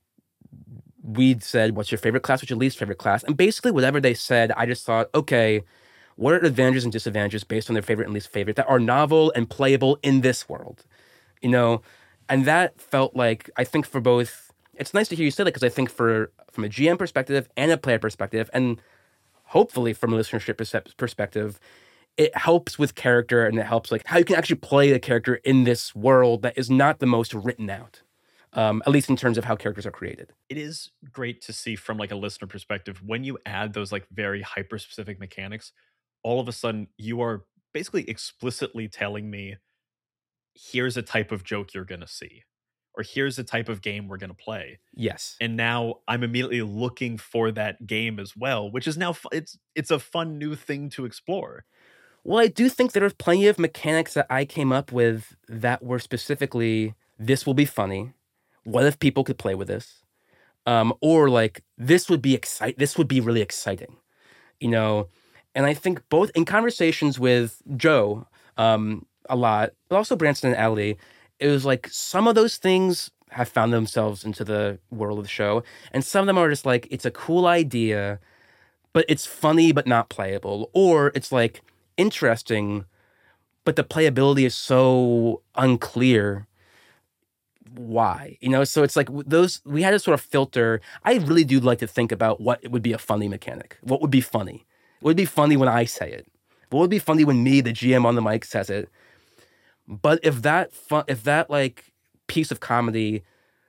we said, what's your favorite class? What's your least favorite class? And basically whatever they said, I just thought, okay, what are advantages and disadvantages based on their favorite and least favorite that are novel and playable in this world? You know, and that felt like, I think for both, it's nice to hear you say that, because I think from a GM perspective and a player perspective, and hopefully from a listenership perspective, it helps with character, and it helps like how you can actually play the character in this world that is not the most written out. At least in terms of how characters are created.
It is great to see from like a listener perspective, when you add those like very hyper specific mechanics, all of a sudden you are basically explicitly telling me, here's a type of joke you're going to see, or here's a type of game we're going to play.
Yes.
And now I'm immediately looking for that game as well, which is now it's a fun new thing to explore.
Well, I do think there are plenty of mechanics that I came up with that were specifically, this will be funny. What if people could play with this? Or like, this would be really exciting, you know? And I think both in conversations with Joe a lot, but also Branson and Ellie, it was like some of those things have found themselves into the world of the show. And some of them are just like, it's a cool idea, but it's funny but not playable. Or it's like interesting, but the playability is so unclear. Why? You know, so it's like those, we had to sort of filter. I really do like to think about what would be a funny mechanic. What would be funny? What would be funny when I say it? What would be funny when me, the GM on the mic, says it? But if that like piece of comedy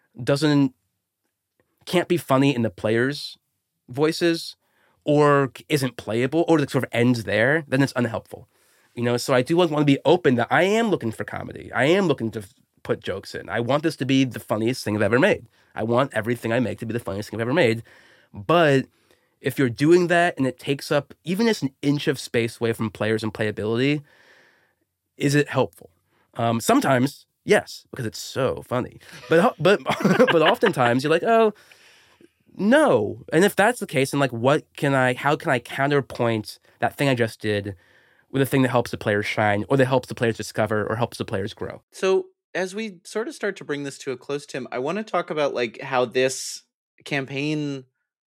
can't be funny in the players' voices, or isn't playable, or sort of ends there, then it's unhelpful. You know, so I do want to be open that I am looking for comedy. I am looking to put jokes in. I want this to be the funniest thing I've ever made. I want everything I make to be the funniest thing I've ever made. But if you're doing that and it takes up even just an inch of space away from players and playability, is it helpful? Sometimes, yes, because it's so funny. But oftentimes you're like, oh, no. And if that's the case, then like, how can I counterpoint that thing I just did with a thing that helps the players shine, or that helps the players discover, or helps the players grow?
So as we sort of start to bring this to a close, Tim, I want to talk about like how this campaign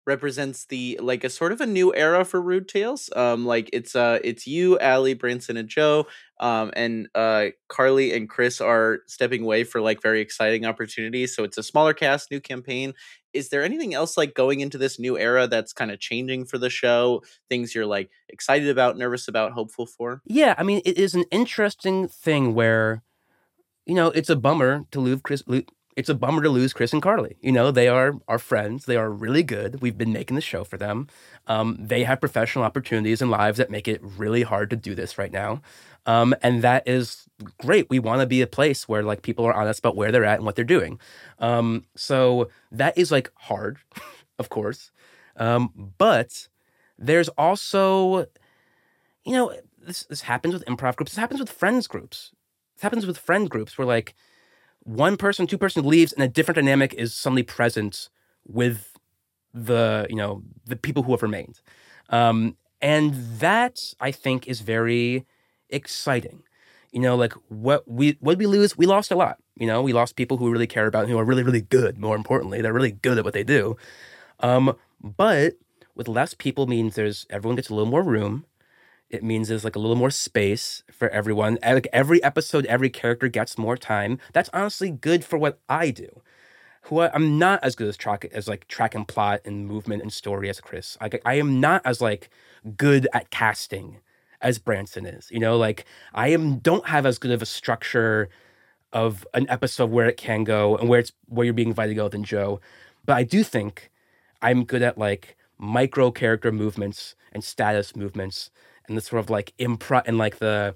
represents the like a sort of a new era for Rude Tales. Like it's you, Allie, Branson, and Joe. And Carly and Chris are stepping away for like very exciting opportunities. So it's a smaller cast, new campaign. Is there anything else like going into this new era that's kind of changing for the show? Things you're like excited about, nervous about, hopeful for?
Yeah, I mean, it is an interesting thing where, it's a bummer to lose Chris. It's a bummer to lose Chris and Carly. They are our friends. They are really good. We've been making the show for them. They have professional opportunities and lives that make it really hard to do this right now. And that is great. We want to be a place where like people are honest about where they're at and what they're doing. So that is like hard, of course. But there's also, this happens with improv groups. This happens with friends groups. This happens with friend groups where like one person, two person leaves and a different dynamic is suddenly present with the people who have remained. And that I think is very exciting. Like what we lose, we lost a lot. We lost people who we really care about and who are really, really good. More importantly, they're really good at what they do. But with less people means everyone gets a little more room. It means there's like a little more space for everyone. Like every episode, every character gets more time. That's honestly good for what I do. I'm not as good as track and plot and movement and story as Chris. I am not as like good at casting as Branson is. Like I don't have as good of a structure of an episode where it can go and where you're being invited to go than Joe. But I do think I'm good at like micro character movements and status movements and the sort of like improv and like the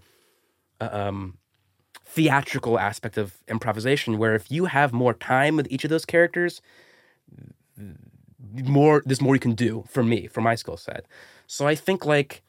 theatrical aspect of improvisation, where if you have more time with each of those characters, there's more you can do for my skill set. So I think like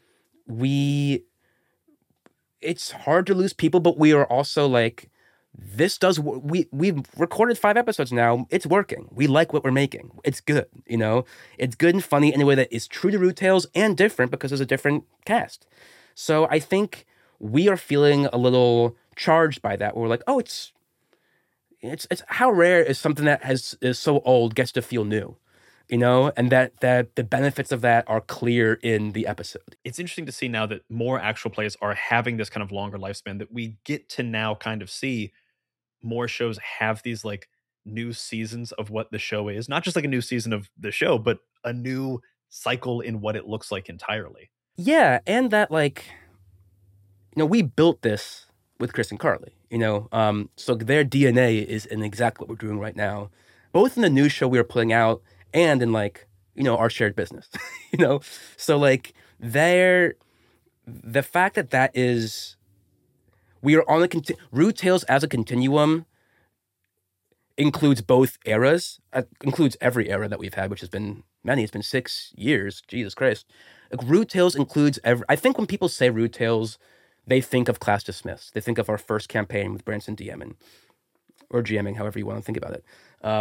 it's hard to lose people, but we are also like, we've recorded 5 episodes now. It's working. We like what we're making. It's good. It's good and funny in a way that is true to Rude Tales and different because there's a different cast. So I think we are feeling a little charged by that. We're like, oh, it's how rare is something that is so old gets to feel new, and that the benefits of that are clear in the episode.
It's interesting to see now that more actual plays are having this kind of longer lifespan, that we get to now kind of see more shows have these like new seasons of what the show is, not just like a new season of the show, but a new cycle in what it looks like entirely.
Yeah, and that like, we built this with Chris and Carly, so their DNA is in exactly what we're doing right now, both in the new show we are putting out and in like, our shared business, so like the fact that is, we are on Rude Tales as a continuum includes both eras, includes every era that we've had, which has been many. It's been 6 years. Jesus Christ. Like, Rude Tales includes I think when people say Rude Tales, they think of Class Dismissed. They think of our first campaign with Branson DMing or GMing, however you want to think about it.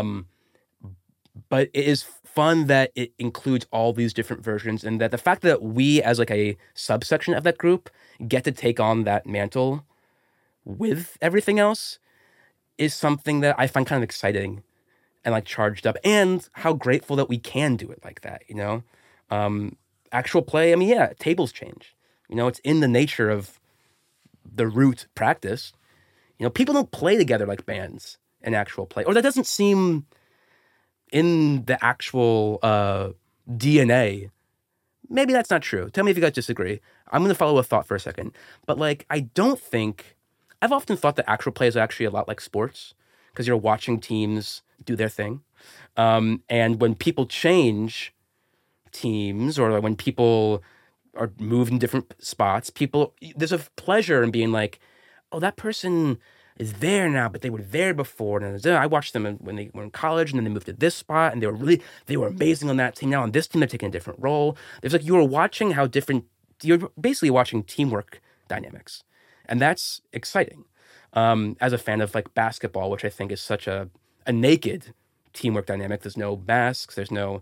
But it is fun that it includes all these different versions, and that the fact that we, as like a subsection of that group, get to take on that mantle with everything else is something that I find kind of exciting and like charged up, and how grateful that we can do it like that, actual play. I mean, yeah, tables change, it's in the nature of the root practice. People don't play together like bands in actual play, or that doesn't seem in the actual DNA. Maybe that's not true. Tell me if you guys disagree. I'm going to follow a thought for a second. But like, I've often thought that actual play is actually a lot like sports, because you're watching teams do their thing. And when people change teams, or when people are moved in different spots, there's a pleasure in being like, oh, that person is there now, but they were there before. And I watched them when they were in college, and then they moved to this spot, and they were amazing on that team. Now on this team, they're taking a different role. There's like, you're basically watching teamwork dynamics. And that's exciting. As a fan of like basketball, which I think is such a naked teamwork dynamic. There's no masks. There's no,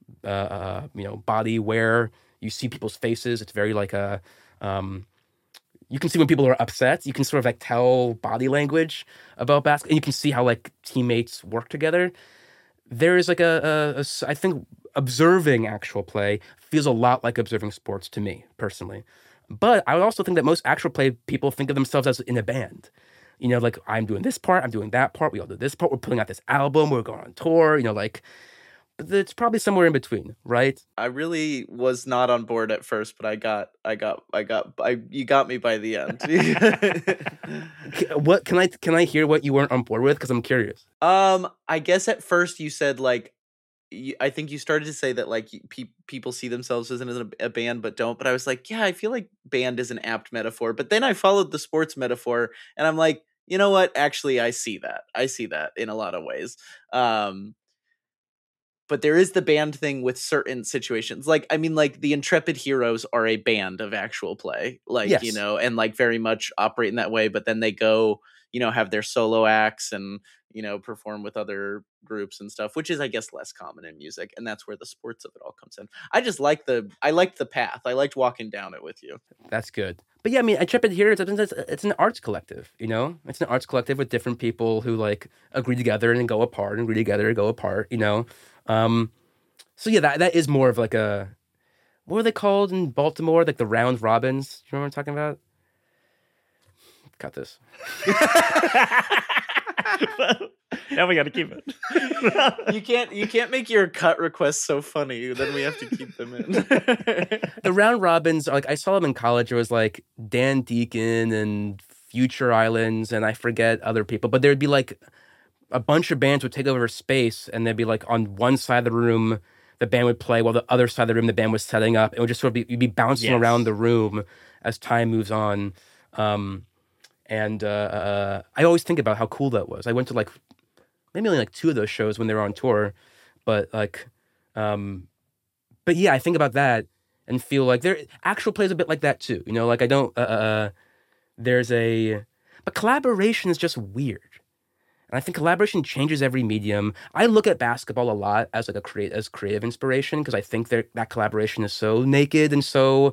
body wear. You see people's faces. It's very like you can see when people are upset. You can sort of like tell body language about basketball. And you can see how like teammates work together. There is like I think observing actual play feels a lot like observing sports to me, personally. But I would also think that most actual play people think of themselves as in a band. You know, like, I'm doing this part, I'm doing that part, we all do this part, we're putting out this album, we're going on tour, you know, like, but it's probably somewhere in between, right?
I really was not on board at first, but you got me by the end.
What can I hear what you weren't on board with? Because I'm curious.
I guess at first you said, like, I think you started to say that, like, people see themselves as a band but don't. But I was like, yeah, I feel like band is an apt metaphor. But then I followed the sports metaphor, and I'm like, you know what? Actually, I see that in a lot of ways. But there is the band thing with certain situations. Like, I mean, like, the Intrepid Heroes are a band of actual play, like,
Yes.
you know, and, like, very much operate in that way. But then they go, you know, have their solo acts and, you know, perform with other groups and stuff, which is, I guess, less common in music. And that's where the sports of it all comes in. I liked the path. I liked walking down it with you.
That's good. But yeah, I mean, Intrepid Heroes, it's an arts collective, you know? It's an arts collective with different people who, like, agree together and then go apart, and agree together and go apart, you know? So yeah, that is more of like a, what were they called in Baltimore? Like the round robins. Do you remember what I'm talking about? Cut this.
Now we got to keep it.
You can't make your cut requests so funny. Then we have to keep them in.
The round robins, like, I saw them in college. It was like Dan Deacon and Future Islands, and I forget other people, but there'd be like a bunch of bands would take over space, and they'd be like on one side of the room, the band would play, while the other side of the room, the band was setting up. It would just sort of you'd be bouncing around the room as time moves on. And I always think about how cool that was. I went to like maybe only like 2 of those shows when they were on tour, but like, but yeah, I think about that and feel like there actual plays a bit like that too. You know, like I don't. But collaboration is just weird. And I think collaboration changes every medium. I look at basketball a lot as like creative inspiration, because I think that collaboration is so naked and so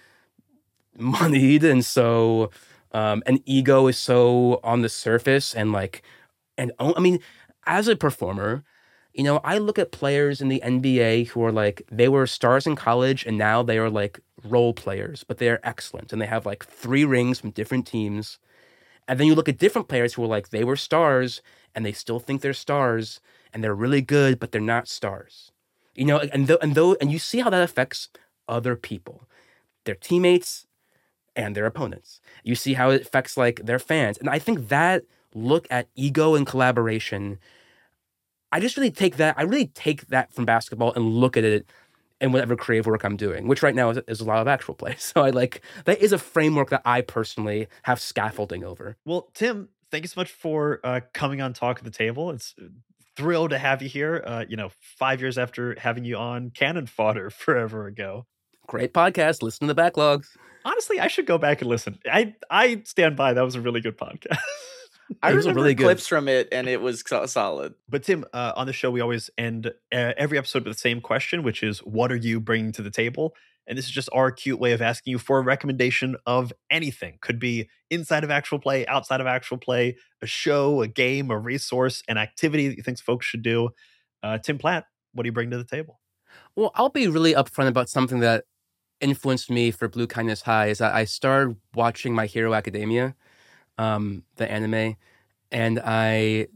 moneyed and so and ego is so on the surface and like, and I mean, as a performer, you know, I look at players in the NBA who are like, they were stars in college and now they are like role players, but they're excellent and they have like 3 rings from different teams. And then you look at different players who are like, they were stars and they still think they're stars and they're really good, but they're not stars. You know, and you see how that affects other people, their teammates and their opponents. You see how it affects like their fans. And I think that look at ego and collaboration, I really take that from basketball and look at it in whatever creative work I'm doing, which right now is a lot of actual play. So that is a framework that I personally have scaffolding over.
Well, Tim, thank you so much for coming on Talk at the Table. It's thrilled to have you here. 5 years after having you on Cannon Fodder forever ago.
Great podcast. Listen to the backlogs.
Honestly, I should go back and listen. I stand by. That was a really good podcast.
I remember clips from it, and it was solid.
But Tim, on the show, we always end every episode with the same question, which is, what are you bringing to the table? And this is just our cute way of asking you for a recommendation of anything. Could be inside of actual play, outside of actual play, a show, a game, a resource, an activity that you think folks should do. Tim Platt, what do you bring to the table?
Well, I'll be really upfront about something that influenced me for Blue Kindness High. Is that I started watching My Hero Academia, the anime, and I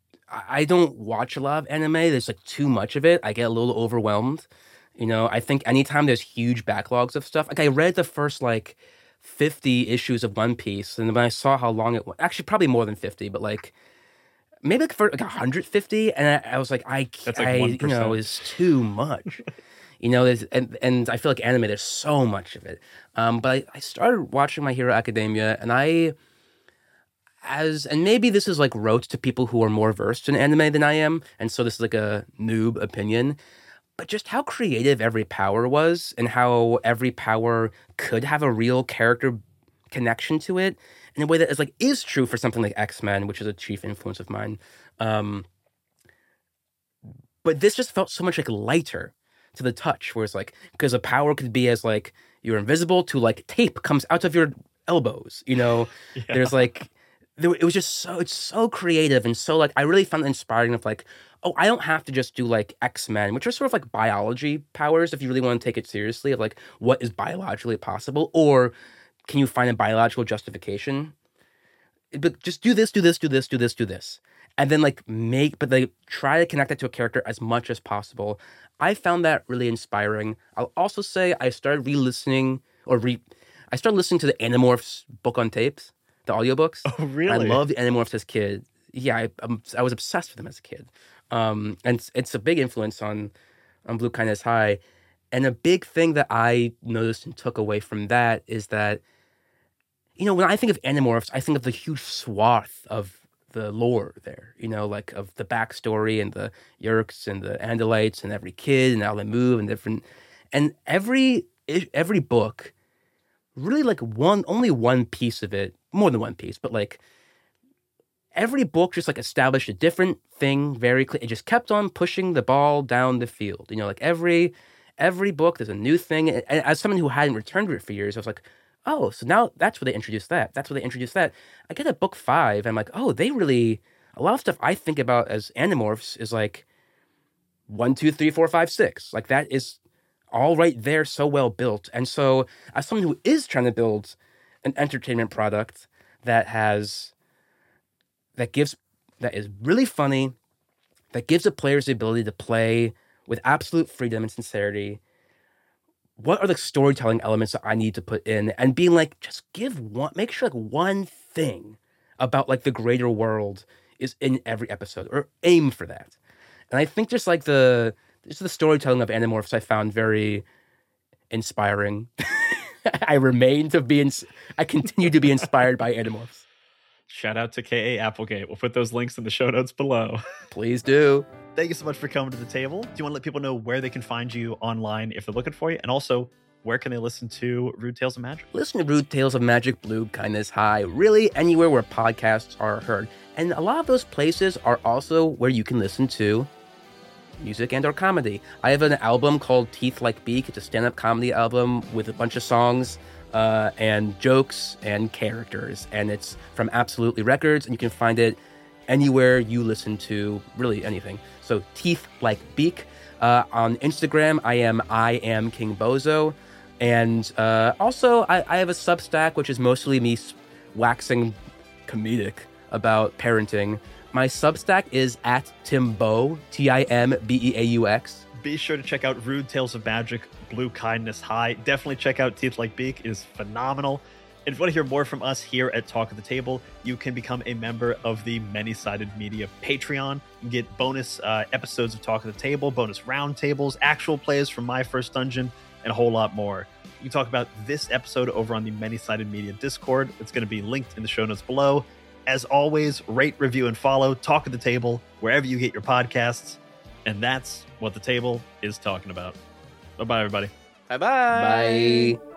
don't watch a lot of anime. There's like too much of it. I get a little overwhelmed. You know, I think anytime there's huge backlogs of stuff, like I read the first like 50 issues of One Piece, and when I saw how long it was, actually probably more than 50, but like maybe like for like 150, and I was like,
That's like 1%.
You know, it's too much. You know, and I feel like anime, there's so much of it. But I started watching My Hero Academia, and and maybe this is like rote to people who are more versed in anime than I am, and so this is like a noob opinion, but just how creative every power was and how every power could have a real character connection to it in a way that is true for something like X-Men, which is a chief influence of mine. But this just felt so much like lighter to the touch, where it's like, because a power could be as like you're invisible to like tape comes out of your elbows, you know.
Yeah.
There's like it was just it's so creative and so like I really found it inspiring of like, oh, I don't have to just do like X-Men, which are sort of like biology powers if you really want to take it seriously of like what is biologically possible, or can you find a biological justification? But just do this, do this, do this, do this, do this. And then like try to connect it to a character as much as possible. I found that really inspiring. I'll also say I started listening to the Animorphs book on tapes, the audiobooks.
Oh, really?
I loved the Animorphs as a kid. Yeah, I was obsessed with them as a kid. And it's a big influence on Blue Kindness High. And a big thing that I noticed and took away from that is that, you know, when I think of Animorphs, I think of the huge swath of the lore there, you know, like of the backstory and the Yeerks and the Andalites and every kid and how they move and different. And every book, really like only one piece of it, more than one piece, but like every book just like established a different thing very clear. It just kept on pushing the ball down the field. You know, like every book, there's a new thing. And as someone who hadn't returned to it for years, I was like, oh, so now that's where they introduced that. That's where they introduced that. I get at book 5, I'm like, oh, a lot of stuff I think about as Animorphs is like 1, 2, 3, 4, 5, 6. Like that is all right there, so well built. And so as someone who is trying to build an entertainment product that is really funny, that gives the players the ability to play with absolute freedom and sincerity, what are the storytelling elements that I need to put in? And being like, just make sure like one thing about like the greater world is in every episode, or aim for that. And I think just like the storytelling of Animorphs I found very inspiring. I continue to be inspired by Animorphs.
Shout out to K.A. Applegate. We'll put those links in the show notes below.
Please do.
Thank you so much for coming to the table. Do you want to let people know where they can find you online if they're looking for you? And also, where can they listen to Rude Tales of Magic?
Listen to Rude Tales of Magic, Blue Kindness High, really anywhere where podcasts are heard. And a lot of those places are also where you can listen to music and or comedy. I have an album called Teeth Like Beak. It's a stand-up comedy album with a bunch of songs and jokes and characters. And it's from Absolutely Records, and you can find it anywhere you listen to really anything. So Teeth Like Beak. On Instagram, I am King Bozo. And also, I have a Substack, which is mostly me waxing comedic about parenting. My Substack is at Timbeaux, Timbeaux.
Be sure to check out Rude Tales of Magic, Blue Kindness High. Definitely check out Teeth Like Beak. It is phenomenal. And if you want to hear more from us here at Talk of the Table, you can become a member of the Many-Sided Media Patreon. You get bonus episodes of Talk of the Table, bonus round tables, actual plays from My First Dungeon, and a whole lot more. You can talk about this episode over on the Many-Sided Media Discord. It's going to be linked in the show notes below. As always, rate, review, and follow Talk of the Table wherever you get your podcasts. And that's what the table is talking about. Bye-bye, everybody.
Bye-bye.
Bye.